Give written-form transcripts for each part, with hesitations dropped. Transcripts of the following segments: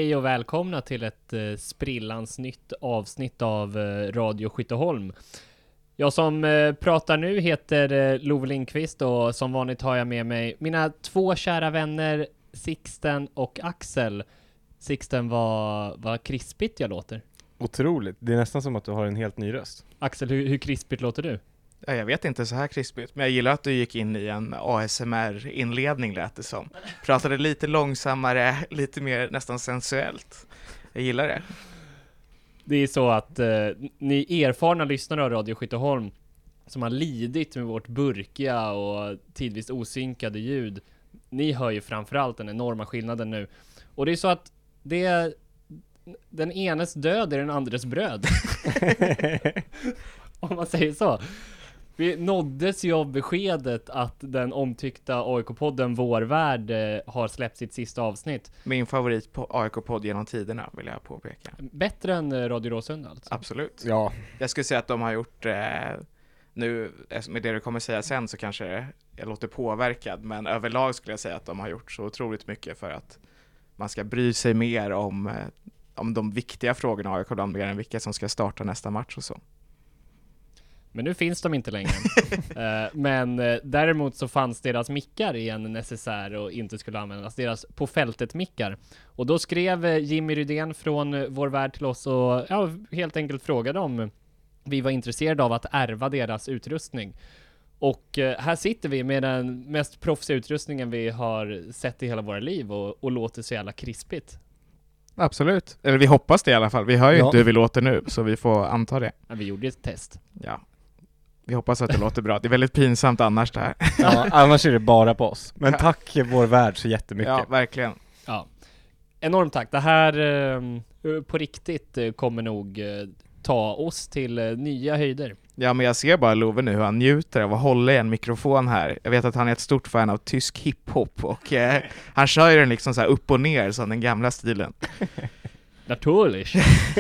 Hej och välkomna till ett sprillans nytt avsnitt av Radio Skytteholm. Jag som pratar nu heter Love Lindqvist och som vanligt har jag med mig mina två kära vänner Sixten och Axel. Sixten, vad krispigt jag låter. Otroligt, det är nästan som att du har en helt ny röst. Axel, hur krispigt låter du? Ja, jag vet inte så här krispigt, men jag gillar att du gick in i en ASMR-inledning lät det som. Pratade lite långsammare, lite mer nästan sensuellt. Jag gillar det. Det är så att ni erfarna lyssnare av Radio Skytteholm som har lidit med vårt burkiga och tidvis osynkade ljud, ni hör ju framförallt den enorma skillnaden nu. Och det är så att det är den enes död är den andres bröd. Om man säger så. Vi nåddes ju av beskedet att den omtyckta AIK-podden Vår Värld har släppt sitt sista avsnitt. Min favorit på AIK-podd genom tiderna vill jag påpeka. Bättre än Radio Råsunda alltså? Absolut. Ja. Jag skulle säga att de har gjort, nu med det du kommer säga sen så kanske jag låter påverkad, men överlag skulle jag säga att de har gjort så otroligt mycket för att man ska bry sig mer om de viktiga frågorna AIK, än vilka som ska starta nästa match och så. Men nu finns de inte längre. Men däremot så fanns deras mickar i en necessär och inte skulle användas. Deras på fältet mickar. Och då skrev Jimmy Rydén från Vår Värld till oss och helt enkelt frågade om vi var intresserade av att ärva deras utrustning. Och här sitter vi med den mest proffsiga utrustningen vi har sett i hela våra liv och låter så jävla krispigt. Absolut. Eller vi hoppas det i alla fall. Vi hör ju inte hur vi låter nu, så vi får anta det. Ja, vi gjorde ett test. Ja. Vi hoppas att det låter bra. Det är väldigt pinsamt annars det här. Ja, annars är det bara på oss. Men tack Vår Värld så jättemycket. Ja, verkligen. Ja. Enormt tack. Det här på riktigt kommer nog ta oss till nya höjder. Ja, men jag ser bara Love nu hur han njuter av att hålla i en mikrofon här. Jag vet att han är ett stort fan av tysk hiphop och han kör ju den liksom så här upp och ner som den gamla stilen. Naturligt.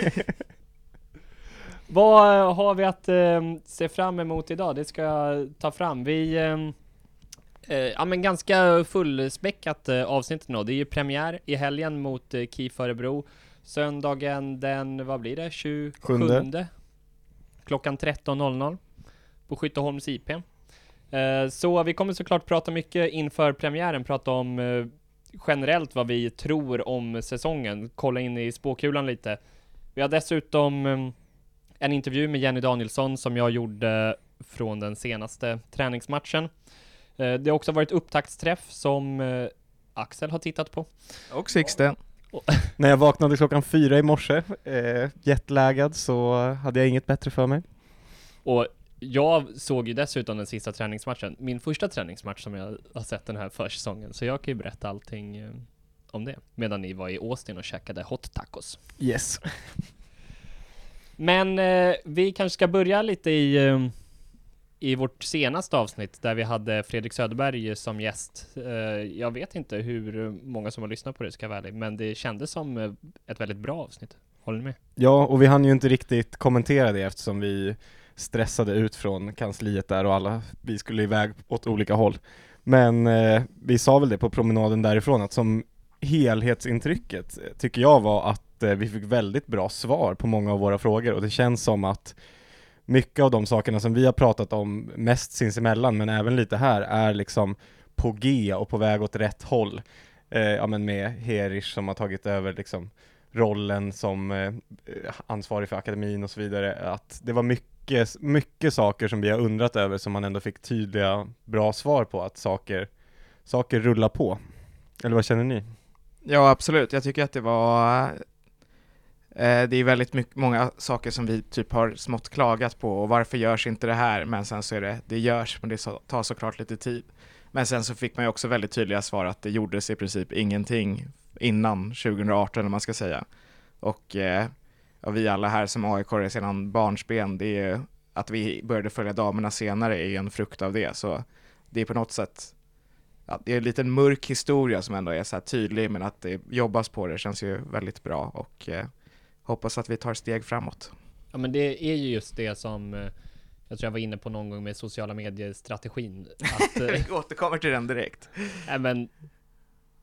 Vad har vi att se fram emot idag? Det ska jag ta fram. Vi men ganska fullspäckat avsnitt nu. Det är ju premiär i helgen mot KIF Örebro. Söndagen den, vad blir det? 27 klockan 13.00 på Skytteholms IP. Så vi kommer såklart prata mycket inför premiären. Prata om generellt vad vi tror om säsongen. Kolla in i spåkulan lite. Vi har dessutom en intervju med Jenny Danielsson som jag gjorde från den senaste träningsmatchen. Det har också varit upptaktsträff som Axel har tittat på. Och Sixten. När jag vaknade klockan 4 i morse, jetlaggad, så hade jag inget bättre för mig. Och jag såg ju dessutom den sista träningsmatchen. Min första träningsmatch som jag har sett den här försäsongen. Så jag kan ju berätta allting om det. Medan ni var i Austin och käkade hot tacos. Yes. Men vi kanske ska börja lite i vårt senaste avsnitt där vi hade Fredrik Söderberg som gäst. Jag vet inte hur många som har lyssnat på det, ska jag vara ärlig, men det kändes som ett väldigt bra avsnitt. Håller ni med? Ja, och vi hann ju inte riktigt kommentera det eftersom vi stressade ut från kansliet där och alla, vi skulle iväg åt olika håll. Men vi sa väl det på promenaden därifrån att som helhetsintrycket tycker jag var att vi fick väldigt bra svar på många av våra frågor och det känns som att mycket av de sakerna som vi har pratat om mest sinsemellan men även lite här är liksom på G och på väg åt rätt håll. Men med Herish som har tagit över liksom rollen som ansvarig för akademin och så vidare. Att det var mycket saker som vi har undrat över som man ändå fick tydliga, bra svar på att saker rullar på. Eller vad känner ni? Ja, absolut. Jag tycker att det var... det är väldigt många saker som vi typ har smått klagat på och varför görs inte det här, men sen så är det görs, men det tar såklart lite tid. Men sen så fick man ju också väldigt tydliga svar att det gjordes i princip ingenting innan 2018 eller man ska säga. Och vi alla här som AIK sedan barnsben, det är att vi började följa damerna senare är ju en frukt av det, så det är på något sätt det är en liten mörk historia som ändå är så här tydlig, men att det jobbas på det känns ju väldigt bra och hoppas att vi tar steg framåt. Ja, men det är ju just det som jag tror jag var inne på någon gång med sociala medier-strategin. Att, Vi återkommer till den direkt. Men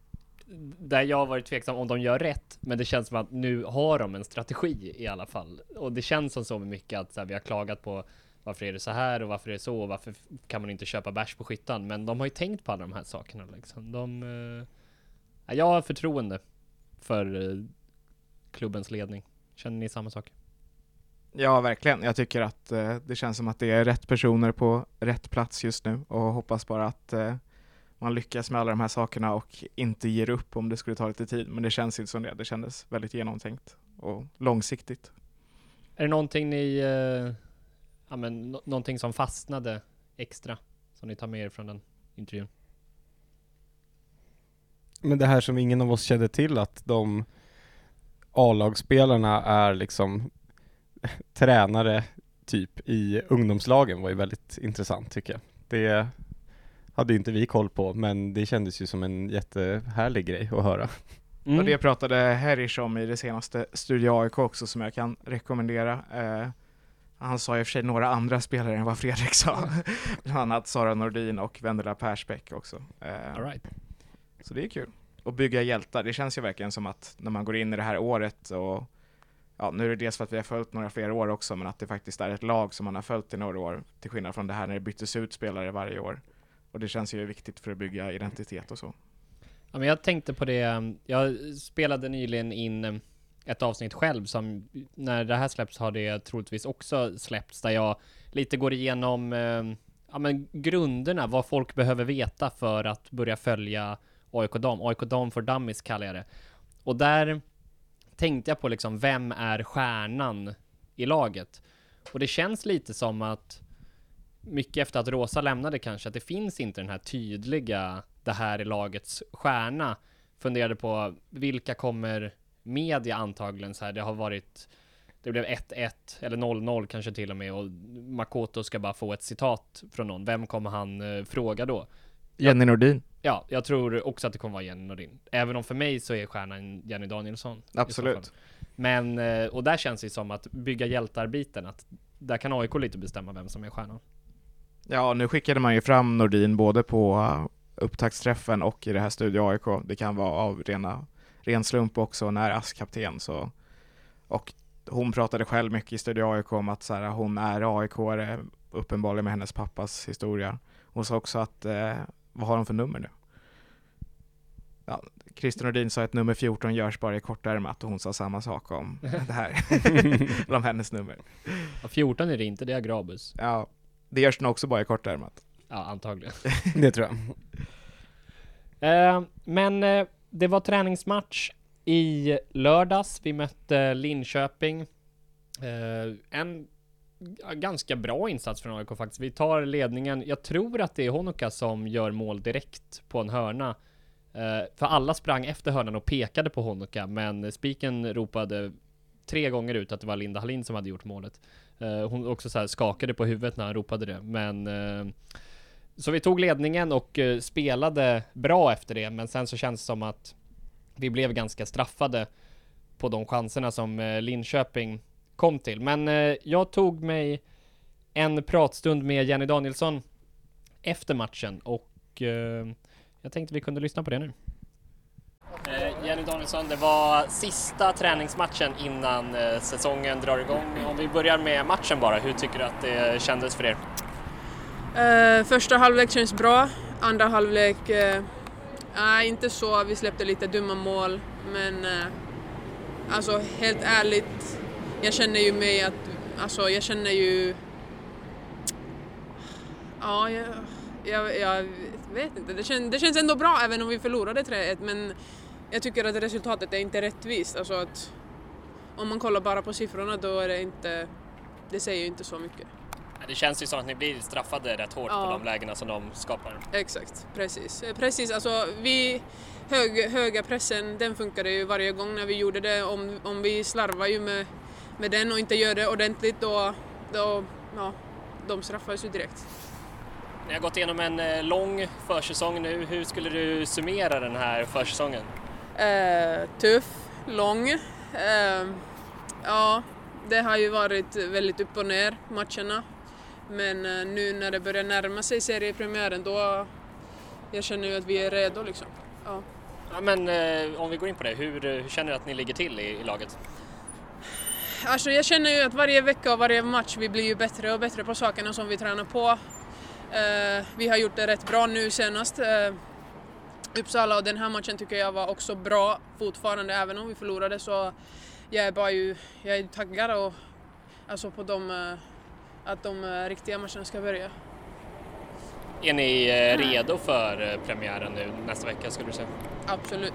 där jag har varit tveksam om de gör rätt, men det känns som att nu har de en strategi i alla fall. Och det känns som så mycket att så här, vi har klagat på varför är det så här och varför är det så och varför kan man inte köpa bärs på Skyttan, men de har ju tänkt på alla de här sakerna liksom. Jag har förtroende för klubbens ledning. Känner ni samma sak? Ja, verkligen. Jag tycker att det känns som att det är rätt personer på rätt plats just nu och hoppas bara att man lyckas med alla de här sakerna och inte ger upp om det skulle ta lite tid. Men det känns inte som det. Det kändes väldigt genomtänkt och långsiktigt. Är det någonting ni någonting som fastnade extra som ni tar med er från den intervjun? Men det här som ingen av oss kände till, att de A-lagsspelarna är liksom tränare typ i ungdomslagen, var ju väldigt intressant tycker jag. Det hade inte vi koll på, men det kändes ju som en jättehärlig grej att höra. Och det pratade Herish om i det senaste Studio AIK också, som jag kan rekommendera. Han sa i och för sig några andra spelare än vad Fredrik sa. Bland annat Sara Nordin och Vendela Persbäck också. All right. Så det är kul. Och bygga hjältar, det känns ju verkligen som att när man går in i det här året och ja, nu är det dels för att vi har följt några fler år också, men att det faktiskt är ett lag som man har följt i några år, till skillnad från det här när det byttes ut spelare varje år. Och det känns ju viktigt för att bygga identitet och så. Ja, men jag tänkte på det, jag spelade nyligen in ett avsnitt själv som, när det här släpps har det troligtvis också släppts, där jag lite går igenom grunderna, vad folk behöver veta för att börja följa AIK Dam. AIK Dam for Dummies kallar jag det. Och där tänkte jag på liksom, vem är stjärnan i laget? Och det känns lite som att mycket efter att Rosa lämnade kanske, att det finns inte den här tydliga, det här är lagets stjärna. Funderade på vilka kommer med, antagligen så här, det blev 1-1 eller 0-0 kanske till och med, och Makoto ska bara få ett citat från någon. Vem kommer han fråga då? Jenny Nordin. Ja, jag tror också att det kommer vara Jenny Nordin. Även om för mig så är stjärnan Jenny Danielsson. Absolut. Men, och där känns det som att bygga hjältarbiten, att där kan AIK lite bestämma vem som är stjärnan. Ja, nu skickade man ju fram Nordin både på upptaktsträffen och i det här Studio AIK. Det kan vara av ren slump också när Ask-kapten. Så. Och hon pratade själv mycket i Studio AIK om att så här, hon är AIK-are, uppenbarligen med hennes pappas historia. Hon sa också att, vad har hon för nummer nu? Ja, Christer Nordin sa att nummer 14 görs bara i kortärmat, och hon sa samma sak om det här. om hennes nummer. Ja, 14 är det inte, det är Grabus. Ja, det görs nog också bara i kortärmat. Ja, antagligen. Det tror jag. Men det var träningsmatch i lördags. Vi mötte Linköping. En ganska bra insats från AIK faktiskt. Vi tar ledningen. Jag tror att det är Honoka som gör mål direkt på en hörna. För alla sprang efter hörnan och pekade på Honoka, men spiken ropade 3 gånger ut att det var Linda Hallin som hade gjort målet. Hon också så här skakade på huvudet när han ropade det. Men så vi tog ledningen och spelade bra efter det, men sen så känns det som att vi blev ganska straffade på de chanserna som Linköping kom till. Men jag tog mig en pratstund med Jenny Danielsson efter matchen, och jag tänkte vi kunde lyssna på det nu. Jenny Danielsson, det var sista träningsmatchen innan säsongen drar igång. Om vi börjar med matchen bara, hur tycker du att det kändes för er? Första halvlek känns bra, andra halvlek inte så, vi släppte lite dumma mål, men alltså helt ärligt, jag känner ju jag vet inte, det känns ändå bra även om vi förlorade 3-1, men jag tycker att resultatet är inte rättvist, alltså att om man kollar bara på siffrorna då är det säger ju inte så mycket. Det känns ju som att ni blir straffade rätt hårt på de lägena som de skapar. Exakt, precis, alltså höga pressen, den funkade ju varje gång när vi gjorde det. Om vi slarvar ju med den och inte gör det ordentligt, då de straffas ju direkt. Ni har gått igenom en lång försäsong nu. Hur skulle du summera den här försäsongen? Tuff, lång. Det har ju varit väldigt upp och ner matcherna. Men nu när det börjar närma sig seriepremiären, då jag känner ju att vi är redo liksom. Ja. Ja, men om vi går in på det, hur känner du att ni ligger till i laget? Alltså jag känner ju att varje vecka och varje match vi blir ju bättre och bättre på sakerna som vi tränar på. Vi har gjort det rätt bra nu senast. Uppsala, och den här matchen tycker jag var också bra fortfarande, även om vi förlorade, så jag är taggad och, alltså på att de riktiga matcherna ska börja. Är ni redo för premiären nu nästa vecka, skulle du säga? Absolut.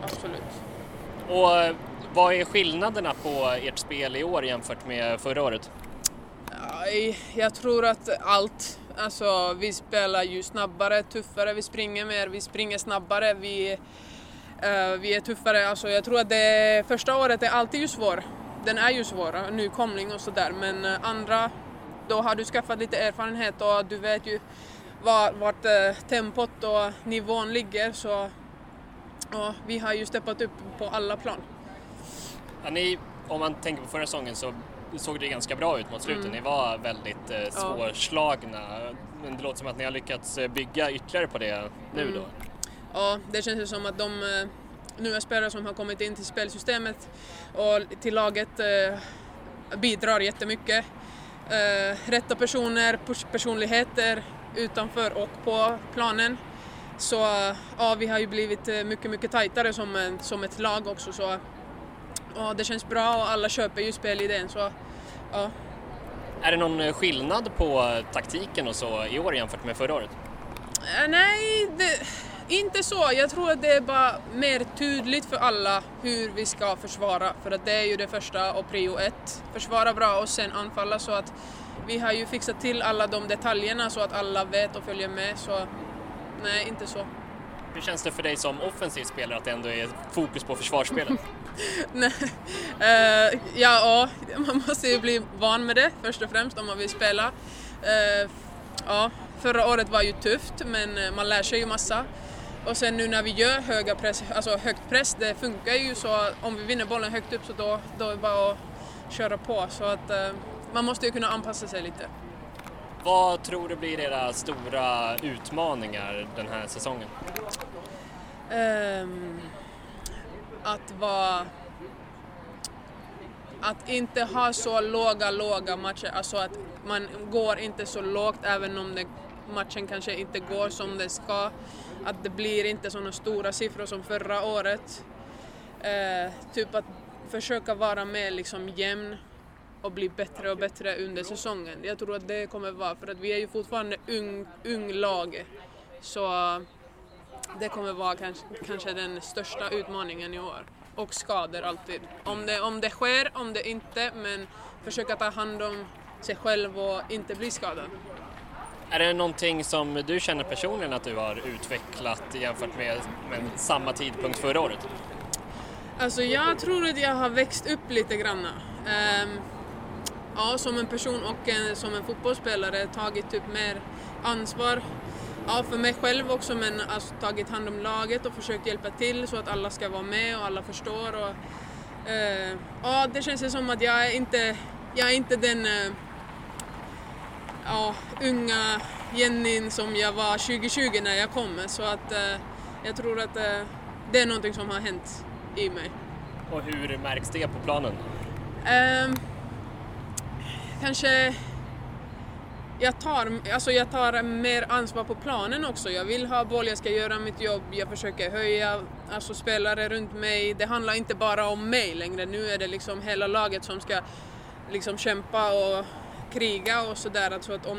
Och vad är skillnaderna på ert spel i år jämfört med förra året? Jag tror att allt. Alltså, vi spelar ju snabbare, tuffare, vi springer mer, vi springer snabbare, vi är tuffare. Alltså, jag tror att det första året är alltid ju svår. Den är ju svår, nykomling och sådär. Men andra, då har du skaffat lite erfarenhet och du vet ju vart tempot och nivån ligger. Så ja, vi har ju steppat upp på alla plan. Ja, om man tänker på förra säsongen så såg det ganska bra ut mot slutet. Ni var väldigt svårslagna. Men det låter som att ni har lyckats bygga ytterligare på det nu då. Ja, det känns ju som att de nya spelare som har kommit in till spelsystemet och till laget bidrar jättemycket. Rätta personer, personligheter utanför och på planen. Så ja, vi har ju blivit mycket tajtare som ett lag också. Så ja, det känns bra och alla köper ju spelidén. Så ja. Är det någon skillnad på taktiken och så i år jämfört med förra året? Nej, inte så. Jag tror att det är bara mer tydligt för alla hur vi ska försvara. För att det är ju det första och prio 1. Försvara bra och sen anfalla, så att vi har ju fixat till alla de detaljerna så att alla vet och följer med. Så nej, inte så. Hur känns det för dig som offensiv spelare att det ändå är fokus på försvarsspelet? Nej, ja, man måste ju bli van med det först och främst om man vill spela. Ja, förra året var ju tufft, men man lär sig ju massa. Och sen nu när vi gör högt press, det funkar ju, så om vi vinner bollen högt upp så då är det bara att köra på. Så att man måste ju kunna anpassa sig lite. Vad tror du blir era stora utmaningar den här säsongen? Att inte ha så låga matcher, alltså att man går inte så lågt även om matchen kanske inte går som det ska. Att det blir inte sådana stora siffror som förra året. Typ att försöka vara med liksom jämn och bli bättre och bättre under säsongen. Jag tror att det kommer vara, för att vi är ju fortfarande ung lag. Så det kommer vara kanske den största utmaningen i år. Och skador alltid. Om det sker, om det inte, men försöka ta hand om sig själv och inte bli skadad. Är det någonting som du känner personligen att du har utvecklat jämfört med samma tidpunkt förra året? Alltså jag tror att jag har växt upp lite grann. Ja, som en person och som en fotbollsspelare tagit typ mer ansvar. Ja, för mig själv också, men alltså tagit hand om laget och försökt hjälpa till så att alla ska vara med och alla förstår. Och, ja, det känns som att jag är inte den unga Jennin som jag var 2020 när jag kom. Så att jag tror att det är någonting som har hänt i mig. Och hur märks det på planen? Kanske jag tar mer ansvar på planen också. Jag vill ha boll, jag ska göra mitt jobb, jag försöker höja spelare runt mig. Det handlar inte bara om mig längre. Nu är det liksom hela laget som ska liksom kämpa och kriga och sådär. Alltså att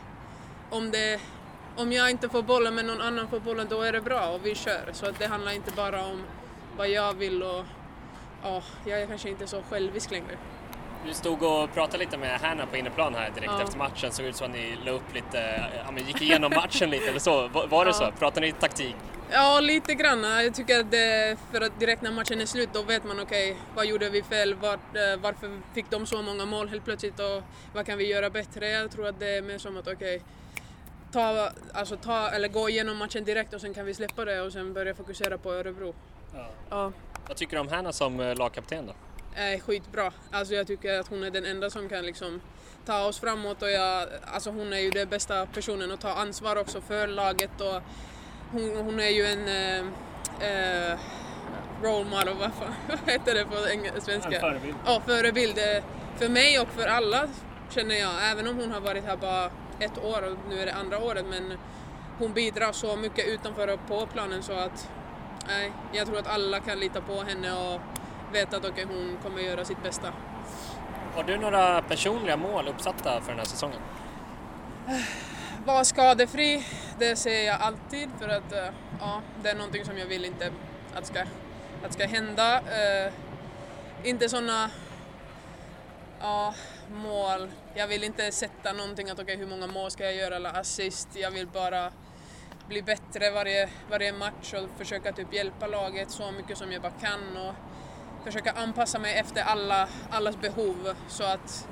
om jag inte får bollen men någon annan får bollen, då är det bra och vi kör. Så att det handlar inte bara om vad jag vill och jag är kanske inte så självisk längre. Du stod och pratade lite med Hanna på inneplan här direkt efter matchen. Såg ut som att ni la upp lite, gick igenom matchen lite eller så. Var det så? Pratade ni taktik? Ja, lite grann. Jag tycker att för att direkt när matchen är slut då vet man vad gjorde vi fel? Varför fick de så många mål helt plötsligt och vad kan vi göra bättre? Jag tror att det är mer som att gå igenom matchen direkt och sen kan vi släppa det och sen börja fokusera på Örebro. Ja. Vad tycker du om Hanna som lagkapten då? Skitbra. Alltså jag tycker att hon är den enda som kan liksom ta oss framåt och hon är ju den bästa personen att ta ansvar också för laget och hon är ju role model, vad heter det på svenska? En förebild. Ja, förebild. För mig och för alla känner jag, även om hon har varit här bara 1 år och nu är det 2:a året, men hon bidrar så mycket utanför och på planen så att jag tror att alla kan lita på henne och veta att hon kommer göra sitt bästa. Har du några personliga mål uppsatta för den här säsongen? Vara skadefri, det ser jag alltid för att det är någonting som jag vill inte att ska hända. Inte sådana mål. Jag vill inte sätta någonting att hur många mål ska jag göra eller assist. Jag vill bara bli bättre varje match och försöka typ hjälpa laget så mycket som jag bara kan och försöka anpassa mig efter allas behov så att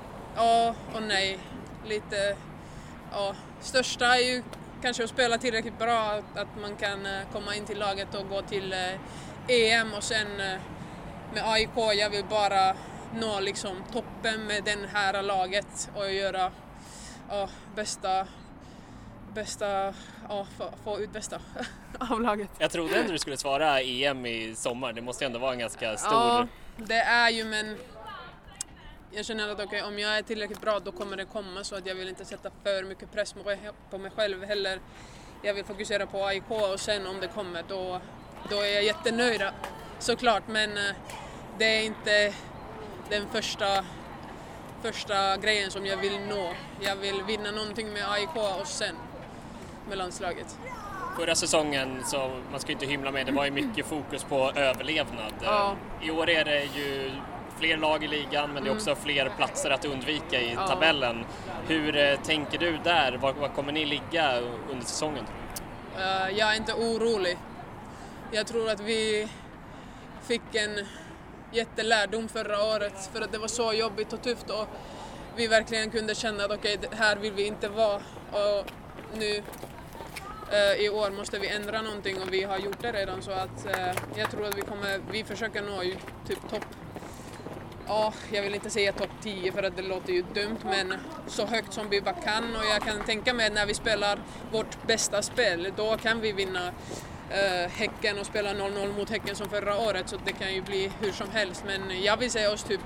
lite största är ju kanske att spela tillräckligt bra att man kan komma in till laget och gå till EM och sen med AIK jag vill bara nå liksom toppen med den här laget och göra få ut bästa av laget. Jag trodde ändå du skulle svara EM i sommar. Det måste ändå vara en ganska stor... Ja, det är ju, men jag känner att om jag är tillräckligt bra då kommer det komma, så att jag vill inte sätta för mycket press på mig själv heller. Jag vill fokusera på AIK och sen om det kommer då är jag jättenöjd såklart, men det är inte den första grejen som jag vill nå. Jag vill vinna någonting med AIK och sen med landslaget. Förra säsongen, så man ska inte hymla med, det var ju mycket fokus på överlevnad. Ja. I år är det ju fler lag i ligan, men det är också fler platser att undvika i tabellen. Hur tänker du där? Var kommer ni ligga under säsongen? Jag är inte orolig. Jag tror att vi fick en jättelärdom förra året för att det var så jobbigt och tufft och vi verkligen kunde känna att här vill vi inte vara, och nu i år måste vi ändra någonting och vi har gjort det redan, så att jag tror att vi försöker nå ju typ topp. Jag vill inte säga topp 10 för att det låter ju dumt, men så högt som vi bara kan, och jag kan tänka mig när vi spelar vårt bästa spel, då kan vi vinna Häcken och spela 0-0 mot Häcken som förra året, så det kan ju bli hur som helst, men jag vill säga oss typ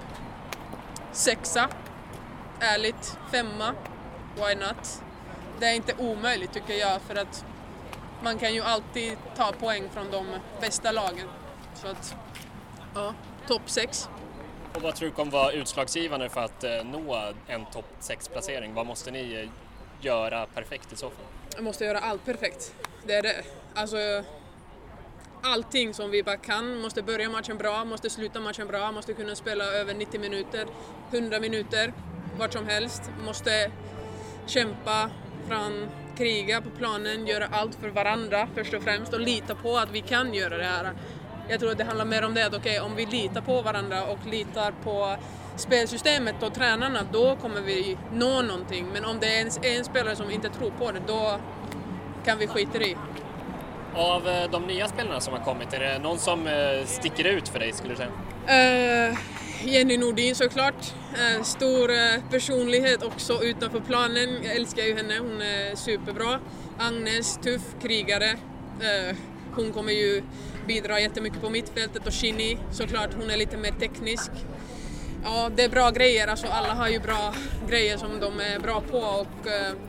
6:a, ärligt 5:a, why not? Det är inte omöjligt tycker jag, för att man kan ju alltid ta poäng från de bästa lagen, så att topp 6. Och vad tror du kommer vara utslagsgivande för att nå en topp 6-placering? Vad måste ni göra perfekt i så fall? Jag måste göra allt perfekt. Det är det. Alltså, allting som vi bara kan. Måste börja matchen bra, måste sluta matchen bra, måste kunna spela över 90 minuter, 100 minuter, vart som helst. Måste kämpa, kriga på planen, göra allt för varandra först och främst och lita på att vi kan göra det här. Jag tror att det handlar mer om det, att om vi litar på varandra och litar på spelsystemet och tränarna, då kommer vi nå någonting. Men om det är en spelare som inte tror på det, då kan vi skita i. Av de nya spelarna som har kommit, är det någon som sticker ut för dig, skulle du säga? Jenny Nordin såklart. Stor personlighet också utanför planen. Jag älskar ju henne, hon är superbra. Agnes, tuff krigare. Hon kommer ju bidra jättemycket på mittfältet, och Shinny såklart, hon är lite mer teknisk. Ja, det är bra grejer, alltså alla har ju bra grejer som de är bra på, och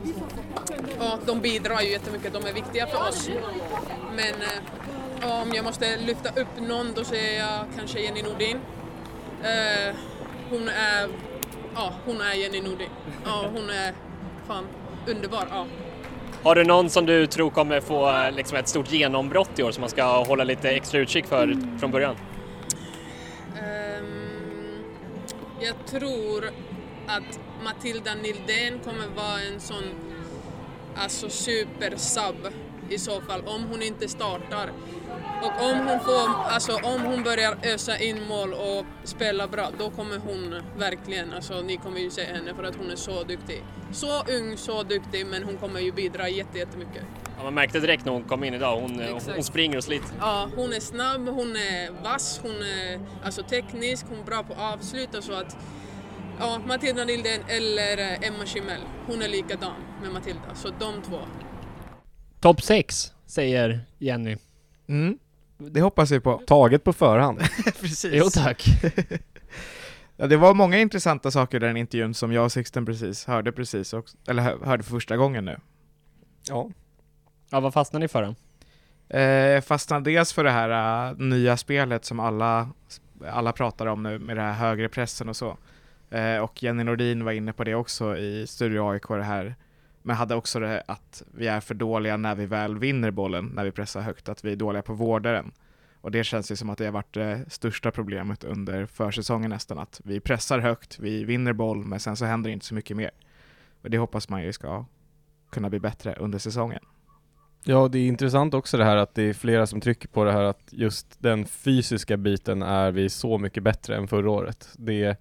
de bidrar ju jättemycket, de är viktiga för oss. Men om jag måste lyfta upp någon, då säger jag kanske Jenny Nordin. Hon är Jenny Nordin. Ja, hon är fan underbar. Ja. Har du någon som du tror kommer få liksom ett stort genombrott i år som man ska hålla lite extra utkik för från början? Jag tror att Matilda Nildén kommer vara en sån super-sub i så fall, om hon inte startar. Och om hon börjar ösa in mål och spela bra, då kommer hon verkligen, ni kommer ju se henne för att hon är så duktig. Så ung, så duktig, men hon kommer ju bidra jättemycket. Ja, man märkte direkt när hon kom in idag, hon springer och sliter. Ja, hon är snabb, hon är vass, hon är teknisk, hon är bra på avslut och så att Matilda Nildén eller Emma Schimmel, hon är likadan med Matilda, så de två. Topp 6, säger Jenny. Det hoppas vi på. Taget på förhand. Precis. Jo tack. Ja, det var många intressanta saker i den intervjun som jag och Sixten hörde för första gången nu. Ja. Ja, vad fastnar ni för då? Fastnade dels för det här nya spelet som alla pratar om nu med det här högre pressen och så. Och Jenny Nordin var inne på det också i Studio AIK det här. Men hade också det att vi är för dåliga när vi väl vinner bollen, när vi pressar högt, att vi är dåliga på att vårda den. Och det känns ju som att det har varit det största problemet under försäsongen nästan, att vi pressar högt, vi vinner boll, men sen så händer inte så mycket mer. Och det hoppas man ju ska kunna bli bättre under säsongen. Ja, det är intressant också det här att det är flera som trycker på det här att just den fysiska biten är vi så mycket bättre än förra året. Det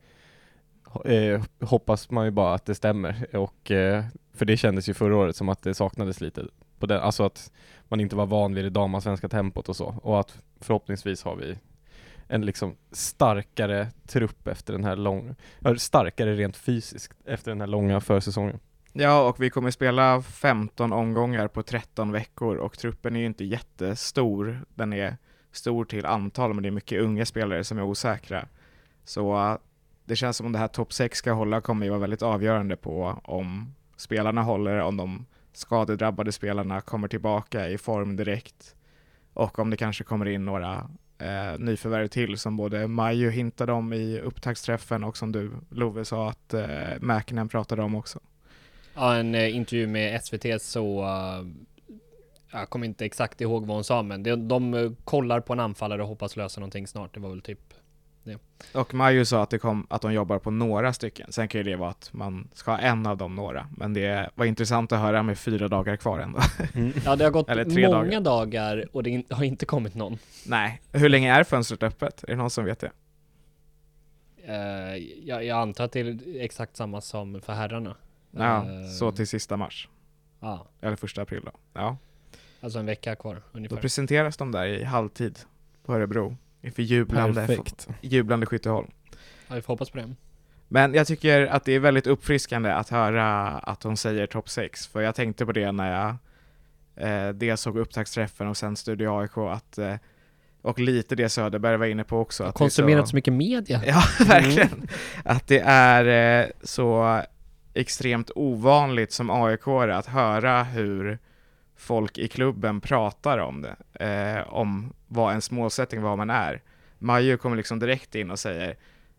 hoppas man ju bara att det stämmer, och för det kändes ju förra året som att det saknades lite på den, alltså att man inte var van vid det damasvenska tempot och så, och att förhoppningsvis har vi en liksom starkare trupp efter den här starkare rent fysiskt efter den här långa försäsongen. Ja, och vi kommer spela 15 omgångar på 13 veckor och truppen är ju inte jättestor. Den är stor till antal, men det är mycket unga spelare som är osäkra. Så det känns som om det här topp 6 ska hålla kommer ju vara väldigt avgörande på om spelarna håller, om de skadedrabbade spelarna kommer tillbaka i form direkt och om det kanske kommer in några nyförvärv till som både Maju hintade om i upptaktsträffen och som du, Love, sa att Mäkinen pratade om också. Ja, en intervju med SVT så jag kommer inte exakt ihåg vad hon sa, men de kollar på en anfallare och hoppas lösa någonting snart. Det var väl typ det. Och Maju sa att de jobbar på några stycken. Sen kan ju det vara att man ska ha en av dem några. Men det var intressant att höra med 4 dagar kvar ändå. Ja, det har gått Eller 3 många dagar och det har inte kommit någon. Nej. Hur länge är fönstret öppet? Är det någon som vet det? Jag antar att det är exakt samma som för herrarna. Ja, så till sista mars. Ja, Eller 1 april då. Ja. alltså en vecka kvar Då ungefär. presenteras de där i halvtid på Örebro. Inför jublande Skytteholm. Ja, vi får hoppas på det. Men jag tycker att det är väldigt uppfriskande att höra att de säger topp 6. För jag tänkte på det när jag dels såg upptaktsträffen och sen Studio AIK att, och lite det Söderberg var inne på också. Att konsumerat så mycket media. Ja, verkligen. Att det är så extremt ovanligt som AIK att höra hur folk i klubben pratar om det. Om vad ens målsättning, vad man är. Maju kommer liksom direkt in och säger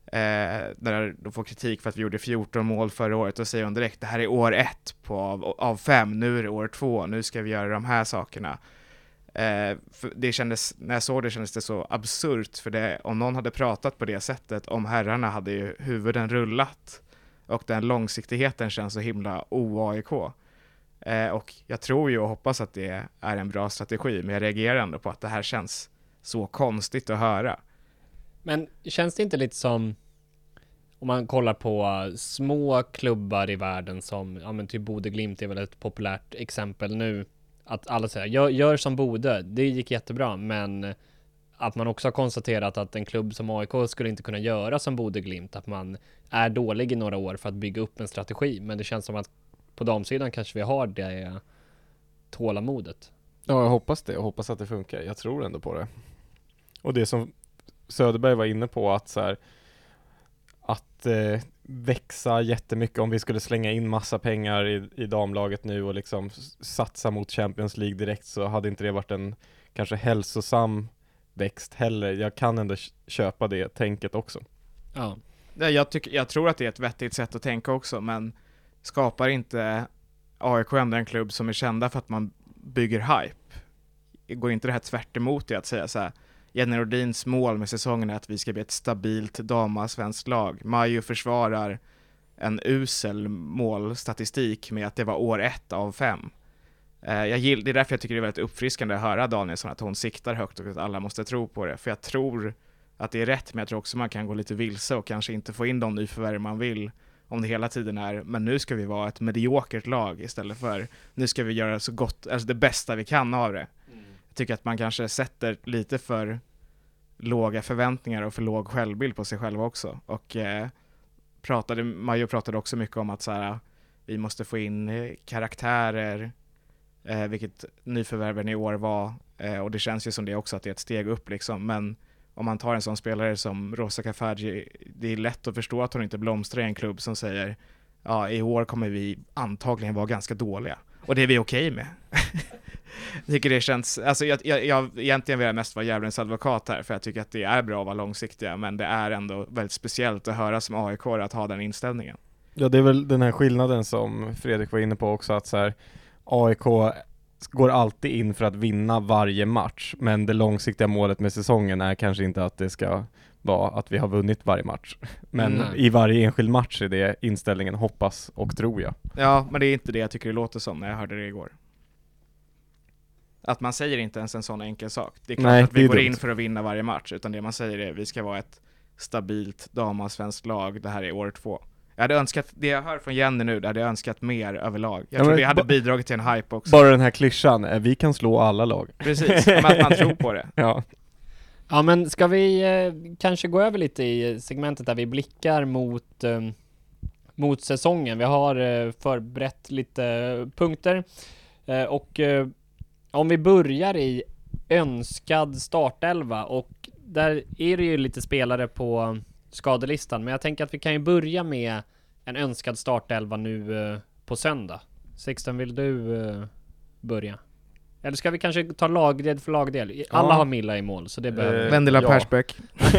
när de får kritik för att vi gjorde 14 mål förra året, och säger hon direkt, det här är år 1 av 5, nu är det år 2, nu ska vi göra de här sakerna. För det kändes, när jag såg det kändes det så absurt, för det, om någon hade pratat på det sättet om herrarna hade ju huvuden rullat, och den långsiktigheten känns så himla o-AIK. Och jag tror ju och hoppas att det är en bra strategi, men jag reagerar ändå på att det här känns så konstigt att höra. Men känns det inte lite som, om man kollar på små klubbar i världen som, ja men typ Bode Glimt är väl ett populärt exempel nu, att alla säger, gör som Bode, det gick jättebra, men att man också har konstaterat att en klubb som AIK skulle inte kunna göra som Bode Glimt, att man är dålig i några år för att bygga upp en strategi, men det känns som att på damsidan kanske vi har det tålamodet. Ja, jag hoppas det. Jag hoppas att det funkar. Jag tror ändå på det. Och det som Söderberg var inne på, att så här, att växa jättemycket, om vi skulle slänga in massa pengar i damlaget nu och liksom satsa mot Champions League direkt, så hade inte det varit en kanske hälsosam växt heller. Jag kan ändå köpa det tänket också. Ja. Jag tror att det är ett vettigt sätt att tänka också, men skapar inte AIK ändå en klubb som är kända för att man bygger hype? Går inte det här tvärt emot det att säga så här, Jenny Nordins mål med säsongen är att vi ska bli ett stabilt damasvenskt lag. Maju försvarar en usel målstatistik med att det var år 1 av 5. Det är därför jag tycker det är väldigt uppfriskande att höra Danielsson, att hon siktar högt och att alla måste tro på det. För jag tror att det är rätt, men jag tror också man kan gå lite vilse och kanske inte få in de nyförvärv man vill, om det hela tiden är, men nu ska vi vara ett mediokert lag istället för, nu ska vi göra så gott, alltså det bästa vi kan av det. Jag tycker att man kanske sätter lite för låga förväntningar och för låg självbild på sig själva också. Och Majo pratade också mycket om att så här, vi måste få in karaktärer, vilket nyförvärven i år var Och det känns ju som det också, att det är ett steg upp liksom. Men om man tar en sån spelare som Rosa Kafaji, det är lätt att förstå att hon inte blomstrar i en klubb som säger ja, i år kommer vi antagligen vara ganska dåliga. Och det är vi okej med. Jag tycker det känns, alltså jag egentligen vill jag mest vara djävulens advokat här, för jag tycker att det är bra att vara långsiktiga, men det är ändå väldigt speciellt att höra som AIK att ha den inställningen. Ja, det är väl den här skillnaden som Fredrik var inne på också, att så här, AIK går alltid in för att vinna varje match, men det långsiktiga målet med säsongen är kanske inte att det ska vara att vi har vunnit varje match. Men i varje enskild match är det inställningen, hoppas och tror jag. Ja, men det är inte det jag tycker det låter som när jag hörde det igår. Att man säger inte ens en sån enkel sak. Det är klart att vi går in för att vinna varje match, utan det man säger är vi ska vara ett stabilt damallsvenskt lag, det här är år 2. Jag hade önskat, det jag hör från Jenny nu, det hade jag önskat mer överlag. Jag tror det hade bidragit till en hype också. Bara den här klyschan, vi kan slå alla lag. Precis, men att man tror på det. Ja. Ja, men ska vi kanske gå över lite i segmentet där vi blickar mot säsongen. Vi har förberett lite punkter och om vi börjar i önskad startelva, och där är det ju lite spelare på skadelistan, men jag tänker att vi kan ju börja med en önskad startelva nu på söndag. Sixten, vill du börja? Eller ska vi kanske ta lagdel för lagdel? Alla har Milla i mål, så det behöver Vendela Persbäck.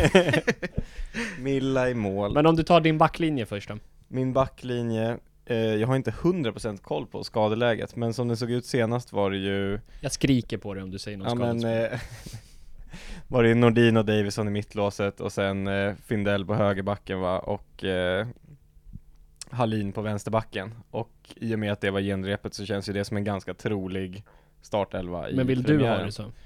Milla i mål. Men om du tar din backlinje först då? Min backlinje, jag har inte 100% koll på skadeläget, men som det såg ut senast var det ju... Jag skriker på det om du säger något skadat. Var det Nordin och Davison i mittlåset, och sen Findell på högerbacken, va? Och Hallin på vänsterbacken. Och i och med att det var genrepet så känns ju det som en ganska trolig startelva. Men vill premiären. Du ha det så?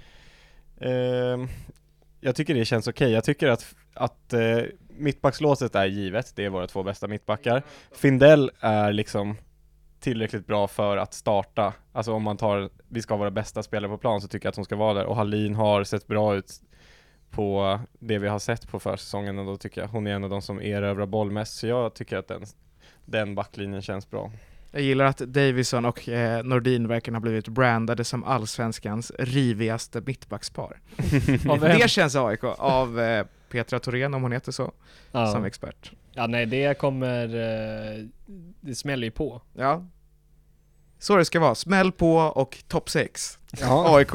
Jag tycker det känns okej. Jag tycker att mittbackslåset är givet. Det är våra 2 bästa mittbackar. Findell är liksom tillräckligt bra för att starta. Alltså om man vi ska ha våra bästa spelare på plan, så tycker jag att hon ska vara där. Och Hallin har sett bra ut på det vi har sett på försäsongen, och då tycker jag hon är en av de som erövrar boll mest. Så jag tycker att den backlinjen känns bra. Jag gillar att Davison och Nordin verkligen har blivit brandade som allsvenskans rivigaste mittbackspar. Det känns AIK av Petra Thorén, om hon heter så, som expert. Ja, nej, det kommer... det smäller ju på. Ja. Så det ska vara. Smäll på och topp 6. Ja. AIK.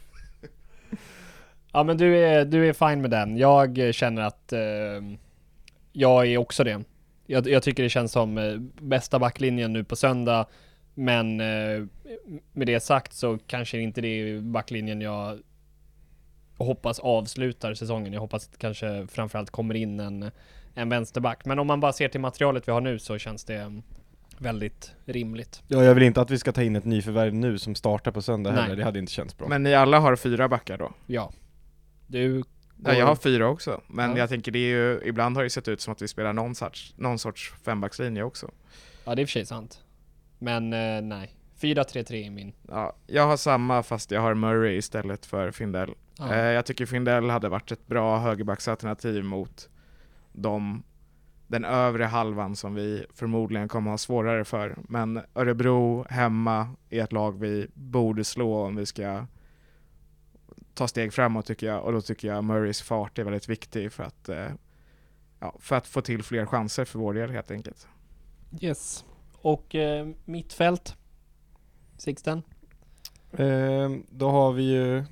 Ja, men du är fine med den. Jag känner att jag är också det. Jag tycker det känns som bästa backlinjen nu på söndag. Men med det sagt så kanske inte det är backlinjen jag hoppas avslutar säsongen. Jag hoppas att kanske framförallt kommer in en vänsterback. Men om man bara ser till materialet vi har nu så känns det väldigt rimligt. Ja, jag vill inte att vi ska ta in ett nyförvärv nu som startar på söndag heller. Det hade inte känts bra. Men ni alla har 4 backar då? Ja. Ja, jag har 4 också. Men jag tänker det är ju, ibland har det sett ut som att vi spelar någon sorts fembackslinje också. Ja, det är för sig sant. Men nej. 4-3-3 är min. Ja, jag har samma, fast jag har Murray istället för Findell. Jag tycker Findell hade varit ett bra högerbacksalternativ mot den övre halvan som vi förmodligen kommer ha svårare för. Men Örebro hemma är ett lag vi borde slå om vi ska ta steg framåt, tycker jag. Och då tycker jag Murrays fart är väldigt viktig för att få till fler chanser för vår del, helt enkelt. Yes. Och mittfält? Sixten? Då har vi ju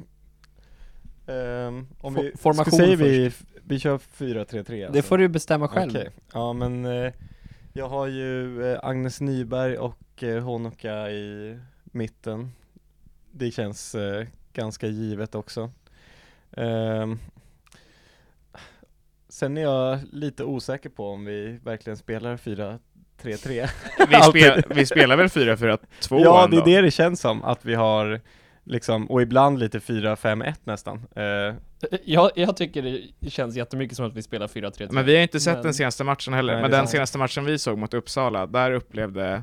om vi formation först. Vi kör 4-3-3 alltså. Det får du bestämma själv. Okay. Ja, men jag har ju Agnes Nyberg och Honoka i mitten. Det känns ganska givet också. Sen är jag lite osäker på om vi verkligen spelar 4-3-3. Vi spelar väl 4-4-2? Ja, det är det känns som. Att vi har liksom, och ibland lite 4-5-1 nästan. Jag tycker det känns jättemycket som att vi spelar 4-3-3. Men vi har inte sett den senaste matchen heller. Nej, men den senaste matchen vi såg mot Uppsala, där upplevde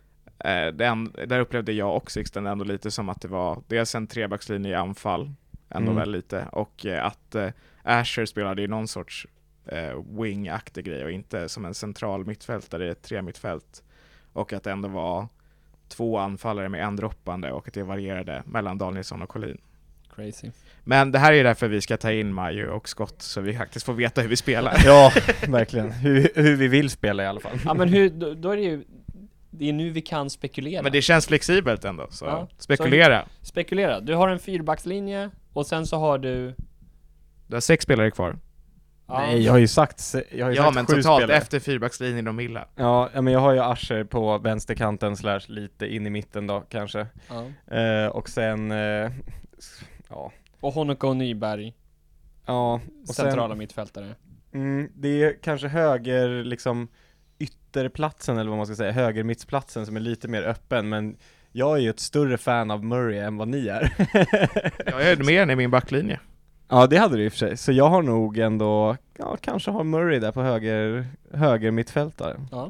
jag och Sixten ändå lite som att det var dels en trebackslinje i anfall ändå väl lite, och att Asher spelade i någon sorts wing-aktig grej och inte som en central mittfältare i ett 3-mittfält, och att det ändå var 2 anfallare med en droppande och att det varierade mellan Danielsson och Collin. Crazy. Men det här är därför vi ska ta in Maju och Scott så vi faktiskt får veta hur vi spelar. Ja, verkligen. Hur vi vill spela i alla fall. Ja, men då är det ju... Det är nu vi kan spekulera. Men det känns flexibelt ändå, så Ja, spekulera. Spekulera. Du har en 4-backslinje och sen så har du... Du har 6 spelare kvar. Ja, Nej, jag har ju sagt Ja, men 7 totalt spelare. efter 4-backslinjen och Milla. Ja, men jag har ju Asher på vänsterkanten / lite in i mitten då kanske. ja. Och sen ja. Och Honoka och Nyberg, Ja, och centrala mittfältare. det är kanske höger liksom ytterplatsen eller vad man ska säga, höger mittplatsen som är lite mer öppen, men jag är ju ett större fan av Murray än vad ni är. Jag är mer än i min backlinje. Ja, det hade du i och för sig. Så jag har nog ändå, kanske har Murray där på höger mittfältare. Ja.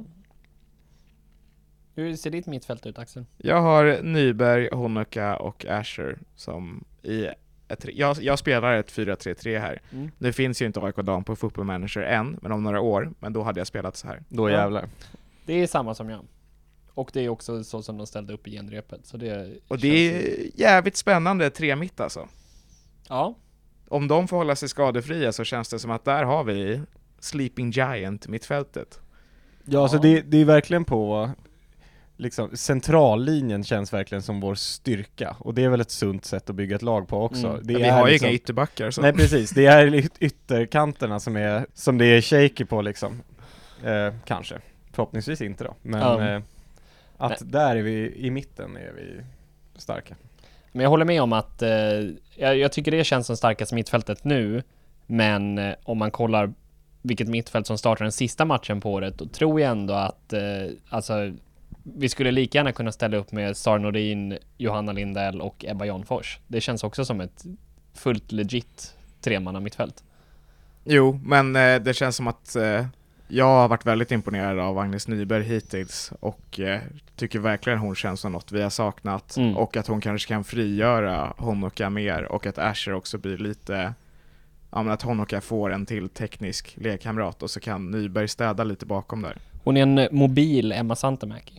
Hur ser ditt mittfält ut, Axel? Jag har Nyberg, Honoka och Asher som i jag spelar ett 4-3-3 här. Nu finns ju inte AIK Dam på Football Manager än, men om några år, men då hade jag spelat så här. Då jävlar. Det är samma som jag. Och det är också så som de ställde upp i genrepet. Så Och det är jävligt spännande 3 mitt alltså. Ja. Om de får hålla sig skadefria så känns det som att där har vi Sleeping Giant mittfältet. Ja, så det är verkligen på liksom, centrallinjen känns verkligen som vår styrka. Och det är väl ett sunt sätt att bygga ett lag på också. Det vi är har ju liksom, inga ytterbackar. Så. Nej, precis. Det är ytterkanterna som det är shaky på liksom. Kanske. Förhoppningsvis inte då. Men där är vi, i mitten är vi starka. Men jag håller med om att jag tycker det känns som starkast mittfältet nu. Men om man kollar vilket mittfält som startar den sista matchen på året, då tror jag ändå att alltså, vi skulle lika gärna kunna ställa upp med Sara Nordin, Johanna Lindell och Ebba Janfors. Det känns också som ett fullt legit 3-manna mittfält. Jo, men det känns som att jag har varit väldigt imponerad av Agnes Nyberg hittills och tycker verkligen hon känns som något vi har saknat och att hon kanske kan frigöra Honoka mer och att Asher också blir lite, ja, men att Honoka får en till teknisk lekkamrat och så kan Nyberg städa lite bakom där. Hon är en mobil Emma Santamäki.